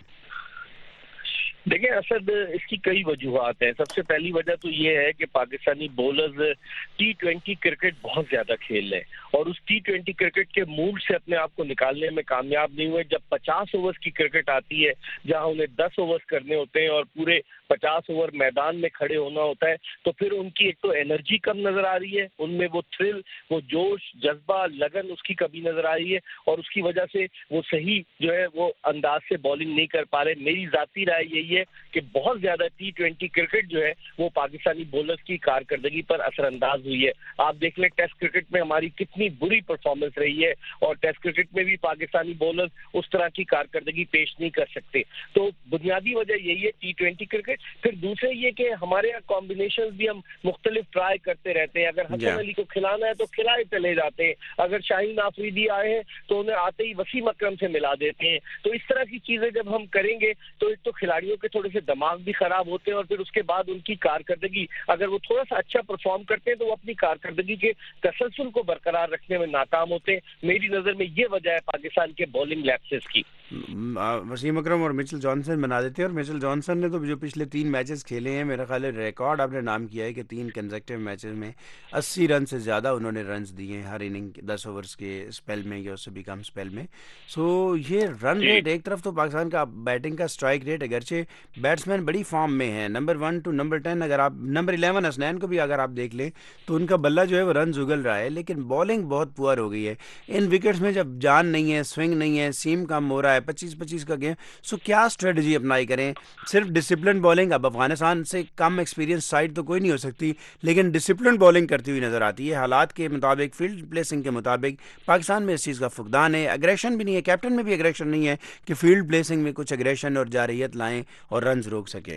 دیکھیں اسد، اس کی کئی وجوہات ہیں. سب سے پہلی وجہ تو یہ ہے کہ پاکستانی بولرز T20 کرکٹ بہت زیادہ کھیل رہے ہیں اور اس T20 کرکٹ کے موڈ سے اپنے آپ کو نکالنے میں کامیاب نہیں ہوئے. جب 50 اوورز کی کرکٹ آتی ہے جہاں انہیں 10 اوورز کرنے ہوتے ہیں اور پورے 50 اوور میدان میں کھڑے ہونا ہوتا ہے، تو پھر ان کی ایک تو انرجی کم نظر آ رہی ہے، ان میں وہ تھرل، وہ جوش، جذبہ، لگن اس کی کمی نظر آ رہی ہے اور اس کی وجہ سے وہ صحیح جو ہے وہ انداز سے بالنگ نہیں کر پا رہے. میری ذاتی رائے یہی ہے کہ بہت زیادہ T20 کرکٹ جو ہے وہ پاکستانی بولرز کی کارکردگی پر اثر انداز ہوئی ہے. آپ دیکھ لیں ٹیسٹ کرکٹ میں ہماری کتنی بری پرفارمنس رہی ہے اور ٹیسٹ کرکٹ میں بھی پاکستانی بولرز اس طرح کی کارکردگی پیش نہیں کر سکتے. تو بنیادی وجہ یہی ہے T20 کرکٹ. پھر دوسرے یہ کہ ہمارے یہاں کمبینیشنز بھی ہم مختلف ٹرائی کرتے رہتے ہیں. اگر حسن علی کو کھلانا ہے تو کھلائے چلے جاتے ہیں، اگر شاہین آفریدی آئے ہیں تو انہیں آتے ہی وسیم اکرم سے ملا دیتے ہیں. تو اس طرح کی چیزیں جب ہم کریں گے تو ایک تو کھلاڑیوں کے تھوڑے سے دماغ بھی خراب ہوتے ہیں اور پھر اس کے بعد ان کی کارکردگی، اگر وہ تھوڑا سا اچھا پرفارم کرتے ہیں تو وہ اپنی کارکردگی کے تسلسل کو برقرار رکھنے میں ناکام ہوتے ہیں. میری نظر میں یہ وجہ ہے پاکستان کے بولنگ لیپسز کی. وسیم اکرم اور مچل جانسن بنا دیتے ہیں، اور مچل جانسن نے تو جو پچھلے 3 میچز کھیلے ہیں، میرا خیال ہے ریکارڈ آپ نے نام کیا ہے کہ 3 کنزیکٹیو میچز میں 80 رن سے زیادہ انہوں نے رنز دیے ہیں ہر اننگ 10 اوورز کے اسپیل میں یا اس سے بھی کم اسپیل میں. سو یہ رن ریٹ ایک طرف تو پاکستان کا بیٹنگ کا اسٹرائک ریٹ، اگرچہ بیٹسمین بڑی فارم میں ہیں، نمبر 1 ٹو نمبر 10، اگر آپ نمبر 11 حسنین کو بھی اگر آپ دیکھ لیں تو ان کا بلہ جو ہے وہ رنز اگل رہا ہے، لیکن بالنگ بہت پور ہو گئی ہے. ان وکٹس میں جب جان نہیں ہے، سوئنگ نہیں ہے، سیم کم ہو رہا ہے، 25-25 کا گیم. سو کیا اسٹریٹجی اپنائی کریں؟ صرف ڈسپلن بالنگ، اب افغانستان سے کم ایکسپیرینس سائڈ تو کوئی نہیں ہو سکتی، لیکن ڈسپلن بالنگ کرتی ہوئی نظر آتی ہے. حالات کے مطابق، فیلڈ پلیسنگ کے مطابق پاکستان میں اس چیز کا فقدان ہے. اگریشن بھی نہیں ہے، کیپٹن میں بھی اگریشن نہیں ہے کہ فیلڈ پلیسنگ میں کچھ اگریشن اور جارحیت لائیں اور رنز روک سکیں.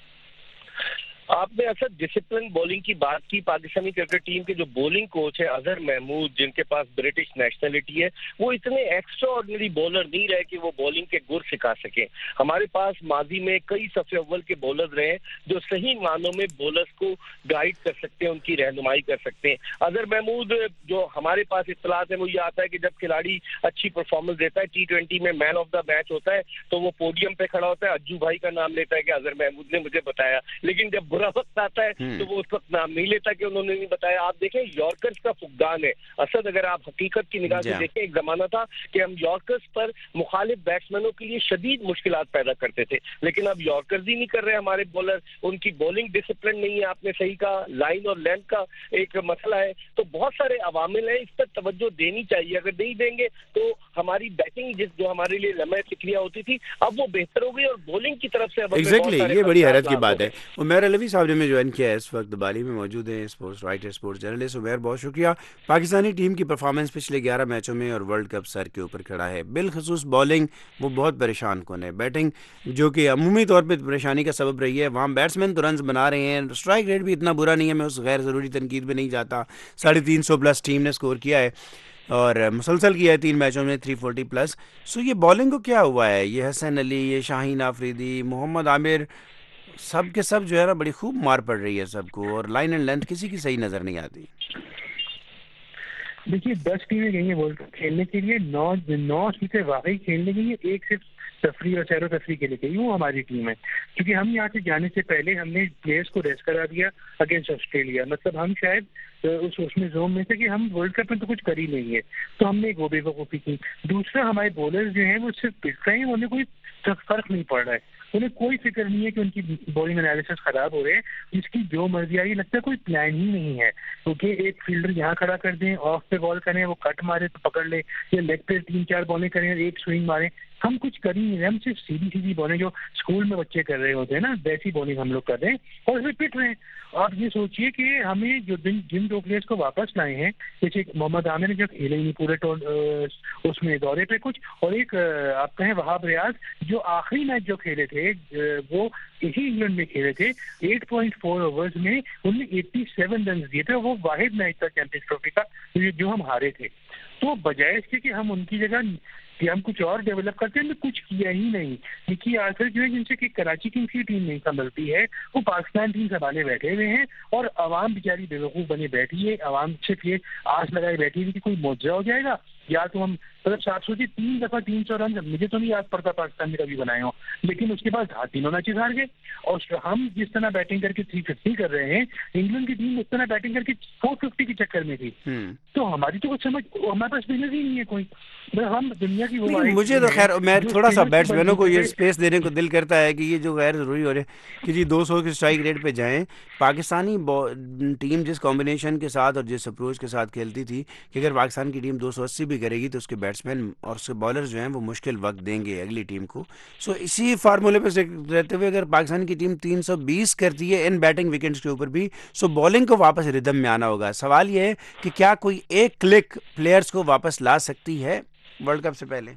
آپ نے اصل ڈسپلن بولنگ کی بات کی. پاکستانی کرکٹ ٹیم کے جو بولنگ کوچ ہے اظہر محمود، جن کے پاس برٹش نیشنلٹی ہے، وہ اتنے ایکسٹرا آرڈنری بولر نہیں رہے کہ وہ بولنگ کے گر سکھا سکیں. ہمارے پاس ماضی میں کئی صف اول کے بولرز رہے ہیں جو صحیح معنوں میں بولرز کو گائیڈ کر سکتے ہیں، ان کی رہنمائی کر سکتے ہیں. اظہر محمود، جو ہمارے پاس اطلاعات ہیں وہ یہ آتا ہے کہ جب کھلاڑی اچھی پرفارمنس دیتا ہے، T20 میں مین آف دا میچ ہوتا ہے، تو وہ پوڈیم پہ کھڑا ہوتا ہے، اجو بھائی کا نام لیتا ہے کہ اظہر محمود نے مجھے بتایا. لیکن جب وقت آتا ہے تو وہ اس وقت نام نہیں لیتا کہ انہوں نے نہیں بتایا. آپ دیکھیں یارکرز کا فقدان ہے اسد. اگر آپ حقیقت کی نگاہ سے دیکھیں، ایک زمانہ تھا کہ ہم یارکرز پر مخالف بیٹسمینوں کے لیے شدید مشکلات پیدا کرتے تھے، لیکن اب یارکرز ہی نہیں کر رہے ہمارے بولر. ان کی بولنگ ڈسپلن نہیں ہے، آپ نے صحیح کہا، لائن اور لینتھ کا ایک مسئلہ ہے. تو بہت سارے عوامل ہیں، اس پر توجہ دینی چاہیے. اگر نہیں دیں گے تو ہماری بیٹنگ جو ہمارے لیے لمحہ فکریہ ہوتی تھی اب وہ بہتر ہو گئی، اور بولنگ کی طرف سے یہ بڑی حیرت کی بات ہے. عمیر علوی صاحب نے جوائن کیا ہے، اس وقت بالی میں موجود ہیں، sports writer, sports journalist. Umair بہت شکریہ. پاکستانی ٹیم کی پرفارمنس پچھلے 11 میچوں میں اور ورلڈ کپ سر کے اوپر کھڑا ہے. بالخصوص بالنگ وہ بہت پریشان کن ہے. بیٹنگ جو کہ عمومی طور پہ پریشانی کا سبب رہی ہے، وہاں بیٹسمین تو رنز بنا رہے ہیں، اسٹرائک ریٹ بھی اتنا برا نہیں ہے، میں اس غیر ضروری تنقید پہ نہیں جاتا. 350 پلس ٹیم نے اسکور کیا ہے اور مسلسل کیا ہے 3 میچوں میں 340 پلس. سو یہ بالنگ کو کیا ہوا ہے؟ یہ حسن علی، یہ شاہین آفریدی، محمد عامر، سب کے سب جو ہے نا بڑی خوب مار پڑ رہی ہے سب کو، اور لائن اینڈ لینتھ کسی کی صحیح نظر نہیں آتی. دیکھیے 10 ٹیمیں گئی ہیں ورلڈ کپ کھیلنے کے لیے، 9 سیٹیں واقعی کھیلنے کے لیے، ایک صرف تفریح اور سیر و تفریح کے لیے گئی وہ ہماری ٹیم ہے. کیونکہ ہم یہاں سے جانے سے پہلے ہم نے پلیئرس کو ریسٹ کرا دیا اگینسٹ آسٹریلیا. مطلب ہم شاید اس میں زوم میں تھے کہ ہم ورلڈ کپ میں تو کچھ کر ہی نہیں ہے، تو ہم نے ایک وہ بے وقوفی کی. دوسرا ہمارے بولرز جو ہیں وہ صرف پک رہے ہیں، انہیں کوئی فرق نہیں پڑ رہا ہے، انہیں کوئی فکر نہیں ہے کہ ان کی بولنگ انالیسس خراب ہو رہے ہیں، جس کی جو مرضی آئی. لگتا ہے کوئی پلان ہی نہیں ہے، کیونکہ ایک فیلڈر یہاں کھڑا کر دیں، آف پہ بال کریں، وہ کٹ مارے تو پکڑ لے، یا لیگ پہ 3-4 بالیں کریں، ایک سوئنگ ماریں. ہم کچھ کر ہی نہیں رہے, ہم صرف سیدھی بولنگ جو اسکول میں بچے کر رہے ہوتے ہیں نا, ویسی بولنگ ہم لوگ کر رہے ہیں اور اس میں پٹ رہے ہیں. آپ یہ سوچیے کہ ہمیں جو جن دو پلیئرس کو واپس لائے ہیں, جیسے محمد عامر نے جو کھیلے ہی نہیں پورے اس میں دورے پہ کچھ, اور ایک آپ کہیں وہاب ریاض جو آخری میچ جو کھیلے تھے وہ اسی انگلینڈ میں کھیلے تھے, 8.4 اوورز میں انہوں نے 87 رنز دیے تھے. وہ واحد میچ تھا چیمپئنز ٹرافی کا جو ہم ہارے تھے. تو بجائے اس کے کہ ہم ان کی جگہ کہ ہم کچھ اور ڈیولپ کرتے ہیں, ہم نے کچھ کیا ہی نہیں. نکی آرتھر جو ہے جن سے کہ کراچی کنگز کی ٹیم نہیں سنبھلتی ہے, وہ پاکستان ٹیم سنبھالے بیٹھے ہوئے ہیں اور عوام بیچاری بیوقوف بنے بیٹھی ہے. عوام صرف یہ آس لگائے بیٹھی ہوئی کہ کوئی معجزہ ہو جائے گا, یا تو ہم مطلب 700 3 دفعہ 300 رن مجھے تو نہیں یاد پڑتا پاکستان میں کبھی بنائے ہوں, لیکن اس کے بعد تینوں میچز ہار گئے. اور ہم جس طرح بیٹنگ کر کے 350 کر رہے ہیں, انگلینڈ کی ٹیم اس طرح بیٹنگ کر کے 450 کے چکر میں تھی. تو ہماری تو کچھ سمجھ, ہمارے پاس بزنس ہی نہیں ہے کوئی. ہم دنیا کی مجھے تو خیر میں تھوڑا سا بیٹسمینوں کو یہ اسپیس دینے کو دل کرتا ہے کہ یہ جو غیر ضروری ہو رہے ہیں کہ جی 200 کے اسٹرائک ریٹ پہ جائیں. پاکستانی ٹیم جس کمبینیشن کے ساتھ اور جس اپروچ کے ساتھ کھیلتی تھی کہ اگر پاکستان کی ٹیم 280 بھی کرے گی تو اس کے بیٹسمین اور اس کے بالر جو ہیں وہ مشکل وقت دیں گے اگلی ٹیم کو. سو اسی فارمولے پہ رہتے ہوئے اگر پاکستان کی ٹیم 320 کرتی ہے ان بیٹنگ وکٹس کے اوپر بھی, سو بالنگ کو واپس ردم میں آنا ہوگا. سوال یہ ہے کہ کیا کوئی ایک کلک پلیئرز کو واپس لا سکتی ہے ورلڈ کپ سے پہلے؟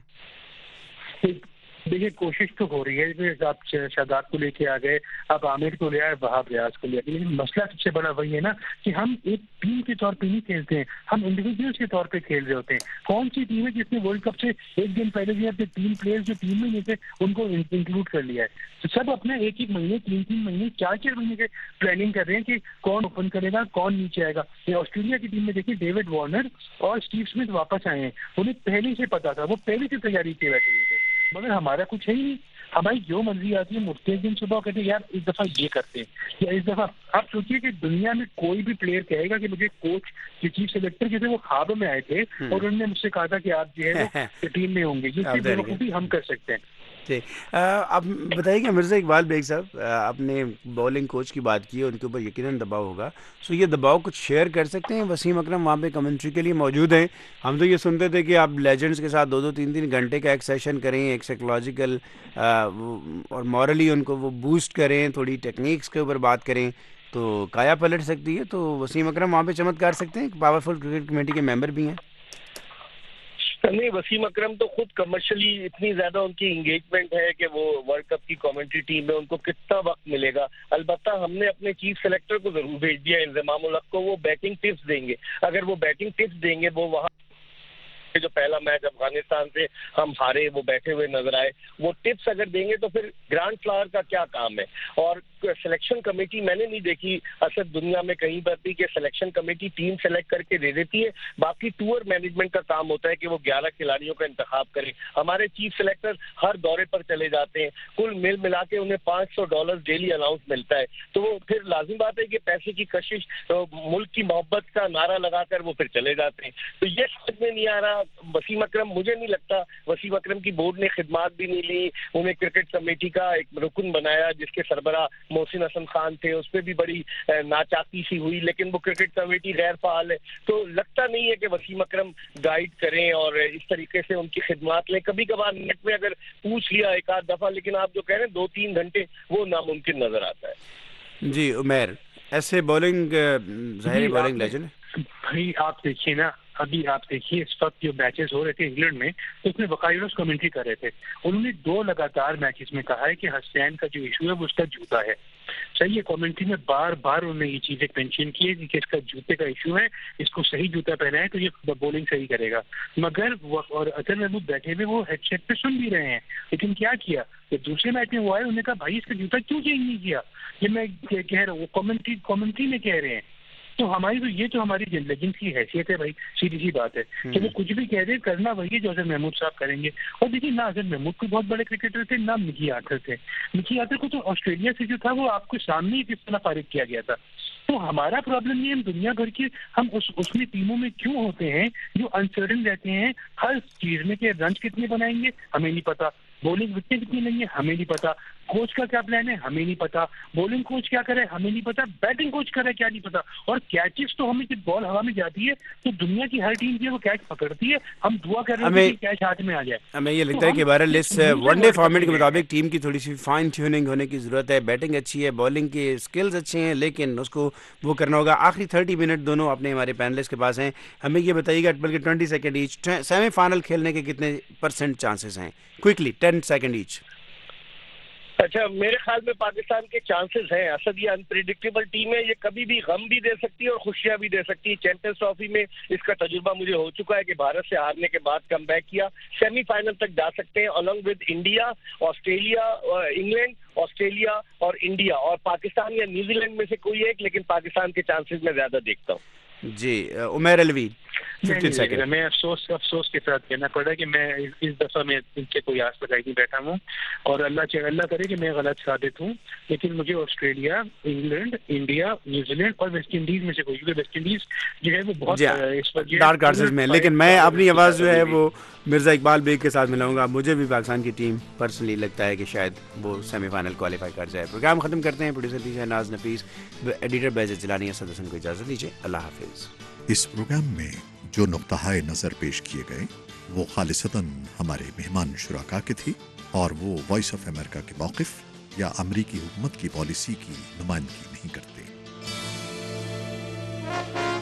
دیکھیے کوشش تو ہو رہی ہے. آپ شہزاد کو لے کے آ گئے, آپ عامر کو لے آئے, وہاب ریاض کو لے آئے, لیکن مسئلہ سب سے بڑا وہی ہے نا کہ ہم ایک ٹیم کے طور پہ نہیں کھیلتے ہیں, ہم انڈیویجولس کے طور پہ کھیل رہے ہوتے ہیں. کون سی ٹیم ہے جس نے ورلڈ کپ سے ایک دن پہلے بھی اپنے 3 پلیئر جو ٹیم میں نہیں تھے ان کو انکلوڈ کر لیا ہے؟ تو سب اپنا ایک مہینے 3 مہینے 4 مہینے کے پلاننگ کر رہے ہیں کہ کون اوپن کرے گا, کون نیچے آئے گا. یہ آسٹریلیا کی ٹیم میں دیکھیے ڈیوڈ وارنر اور اسٹیو اسمتھ واپس آئے ہیں, انہیں پہلے سے پتا تھا, وہ پہلے سے تیاری کیے بیٹھے ہوئے تھے. مگر ہمارا کچھ ہے ہی نہیں. ہماری جو مرضی آتی ہے مفتے ایک دن صبح کہتے ہیں یار اس دفعہ یہ کرتے ہیں یا اس دفعہ. آپ سوچیے کہ دنیا میں کوئی بھی پلیئر کہے گا کہ مجھے کوچ کے چیف سلیکٹر جو تھے وہ خواب میں آئے تھے اور انہوں نے مجھ سے کہا تھا کہ آپ جو ہے وہ ٹیم میں ہوں گے, یہ بےوقوفی ہم کر سکتے ہیں. آپ بتائیے کہ مرزا اقبال بیگ صاحب, آپ نے بولنگ کوچ کی بات کی ہے, ان کے اوپر یقیناً دباؤ ہوگا. سو یہ دباؤ کچھ شیئر کر سکتے ہیں؟ وسیم اکرم وہاں پہ کمنٹری کے لیے موجود ہیں. ہم تو یہ سنتے تھے کہ آپ لیجنڈس کے ساتھ 2-3 گھنٹے کا ایک سیشن کریں, ایک سائیکولوجیکل اور مورلی ان کو وہ بوسٹ کریں, تھوڑی ٹیکنیکس کے اوپر بات کریں تو کایا پلٹ سکتی ہے. تو وسیم اکرم وہاں پہ چمتکار سکتے ہیں, پاورفل کرکٹ کمیٹی کے ممبر بھی ہیں. نہیں, وسیم اکرم تو خود کمرشلی اتنی زیادہ ان کی انگیجمنٹ ہے کہ وہ ورلڈ کپ کی کامنٹری ٹیم میں ان کو کتنا وقت ملے گا. البتہ ہم نے اپنے چیف سلیکٹر کو ضرور بھیج دیا انضمام الحق کو, وہ بیٹنگ ٹپس دیں گے. اگر وہ بیٹنگ ٹپس دیں گے, وہ وہاں جو پہلا میچ افغانستان سے ہم ہارے وہ بیٹھے ہوئے نظر آئے, وہ ٹپس اگر دیں گے تو پھر گرانڈ فلاور کا کیا کام ہے. اور سلیکشن کمیٹی میں نے نہیں دیکھی اصل دنیا میں کہیں پر بھی کہ سلیکشن کمیٹی ٹیم سلیکٹ کر کے دے دیتی ہے. باقی ٹور مینجمنٹ کا کام ہوتا ہے کہ وہ 11 کھلاڑیوں کا انتخاب کریں. ہمارے چیف سلیکٹر ہر دورے پر چلے جاتے ہیں, کل ملا کے انہیں $500 ڈیلی الاؤنس ملتا ہے. تو وہ پھر لازم بات ہے کہ پیسے کی کشش, ملک کی محبت کا نعرہ لگا کر وہ پھر چلے جاتے ہیں. تو یہ سمجھ میں نہیں آ رہا. وسیم اکرم, مجھے نہیں لگتا وسیم اکرم کی بورڈ نے خدمات بھی نہیں لی. انہیں کرکٹ کمیٹی کا ایک رکن بنایا جس کے سربراہ محسن حسن خان تھے, اس پہ بھی بڑی ناچاکی سی ہوئی, لیکن وہ کرکٹ کمیٹی غیر فعال ہے. تو لگتا نہیں ہے کہ وسیم اکرم گائیڈ کریں اور اس طریقے سے ان کی خدمات لیں. کبھی کبھار نیٹ میں اگر پوچھ لیا ایک آدھ دفعہ, لیکن آپ جو کہہ رہے ہیں 2-3 گھنٹے, وہ ناممکن نظر آتا ہے. جی عمیر, ایسے بولنگ ظاہری بولنگ لیجنڈ بھائی آپ دیکھیے نا, ابھی آپ دیکھیے اس وقت جو میچز ہو رہے تھے انگلینڈ میں, تو اس میں وقائروس کمنٹری کر رہے تھے. انہوں نے 2 لگاتار میچز میں کہا ہے کہ حسین کا جو ایشو ہے وہ اس کا جوتا ہے. صحیح ہے, کامنٹری میں بار بار انہوں نے یہ چیزیں مینشن کی ہے کہ اس کا جوتے کا ایشو ہے, اس کو صحیح جوتا پہنا ہے تو یہ بولنگ صحیح کرے گا. مگر اور اطہر محمود بیٹھے ہوئے وہ ہیڈ سیٹ پہ سن بھی رہے ہیں, لیکن کیا کیا کہ دوسرے میچ میں وہ آئے, انہوں نے کہا بھائی اس کا جوتا کیوں چینج نہیں کیا. یہ میں کہہ رہا ہوں, وہ کامنٹری میں کہہ رہے ہیں. تو ہماری تو یہ تو ہماری لیجنڈ کی حیثیت ہے بھائی, سیدھی سی بات ہے کہ وہ کچھ بھی کہہ دیں, کرنا وہی ہے جو اظہر محمود صاحب کریں گے. اور دیکھیے نہ اظہر محمود کوئی بہت بڑے کرکٹر تھے, نہ نکی آرتھر تھے. نکی آرتھر کو تو آسٹریلیا سے جو تھا وہ آپ کو سامنے ہی کس طرح فارغ کیا گیا تھا. تو ہمارا پرابلم نہیں ہے, ہم دنیا بھر کی ہم اس میں ٹیموں میں کیوں ہوتے ہیں جو انسرٹن رہتے ہیں ہر چیز میں کہ رنز کتنے بنائیں گے ہمیں نہیں پتا, بولنگ وکٹیں کتنی لیں گے ہمیں نہیں پتا, कोच का क्या प्लान है हमें नहीं पता, बॉलिंग कोच क्या करे हमें नहीं पता, बैटिंग कोच करे क्या नहीं पता, और कैचेस तो हमें जब बॉल हवा में जाती है तो दुनिया की हर टीम जो है वो कैच पकड़ती है, हम दुआ कर रहे हैं कि कैच हाथ में आ जाए। हमें ये लगता है कि बहरहाल इस वनडे फॉर्मेट के मुताबिक टीम की थोड़ी सी फाइन ट्यूनिंग होने की ज़रूरत है। बैटिंग अच्छी है, बॉलिंग के स्किल्स अच्छे हैं, लेकिन उसको वो करना होगा। आखिरी 30 मिनट दोनों अपने हमारे पैनलिस्ट के पास हैं। हमें ये बताइएगा, बल्कि 20 सेकंड ईच, सेमीफाइनल खेलने के कितने % चांसेस हैं? Quickly 10 second each. अच्छा, मेरे ख्याल में पाकिस्तान के चांसेस हैं। असद ये अनप्रेडिक्टेबल टीम है, ये कभी भी गम भी दे सकती है और खुशियां भी दे सकती है। चैंपियंस ट्रॉफी में इसका तजुर्बा मुझे हो चुका है कि भारत से हारने के बाद कम बैक किया, सेमीफाइनल तक जा सकते हैं along with India, Australia, England, Australia और इंडिया, और पाकिस्तान या न्यूजीलैंड में से कोई एक, लेकिन पाकिस्तान के चांसेस में ज्यादा देखता हूँ। जी, उमैर अलवी 15 सेकंड। मैं अफसोस के साथ कहना पड़ा कि मैं इस दफा में इनके कोई आस लगाई नहीं बैठा हूँ, और अल्लाह करे कि मैं गलत साबित हूँ, लेकिन मुझे ऑस्ट्रेलिया, इंग्लैंड, इंडिया, न्यूजीलैंड और वेस्ट इंडीज में से कोई, क्योंकि वेस्ट इंडीज जो है वो बहुत इस वक्त डार्क आर्सेस में, लेकिन मैं अपनी आवाज़ जो है वो मिर्ज़ा इकबाल बेग के साथ मिलाऊंगा। मुझे भी पाकिस्तान की टीम पर्सनली लगता है कि शायद वो सेमीफाइनल क्वालिफाई कर जाए। प्रोग्राम खत्म करते हैं। प्रोड्यूसर दी नाज नफीस, एडिटर बैजत जिलानी, असद हसन को इजाज़त दीजिए। अल्लाह हाफिज़। इस प्रोग्राम में जो नुक्ता-ए नज़र पेश किए गए वो खालिसतन हमारे मेहमान शुराका के थी, और वो वॉइस ऑफ अमेरिका के मौक़िफ़ या अमरीकी हुकूमत की पॉलिसी की नुमाइंदगी नहीं करते।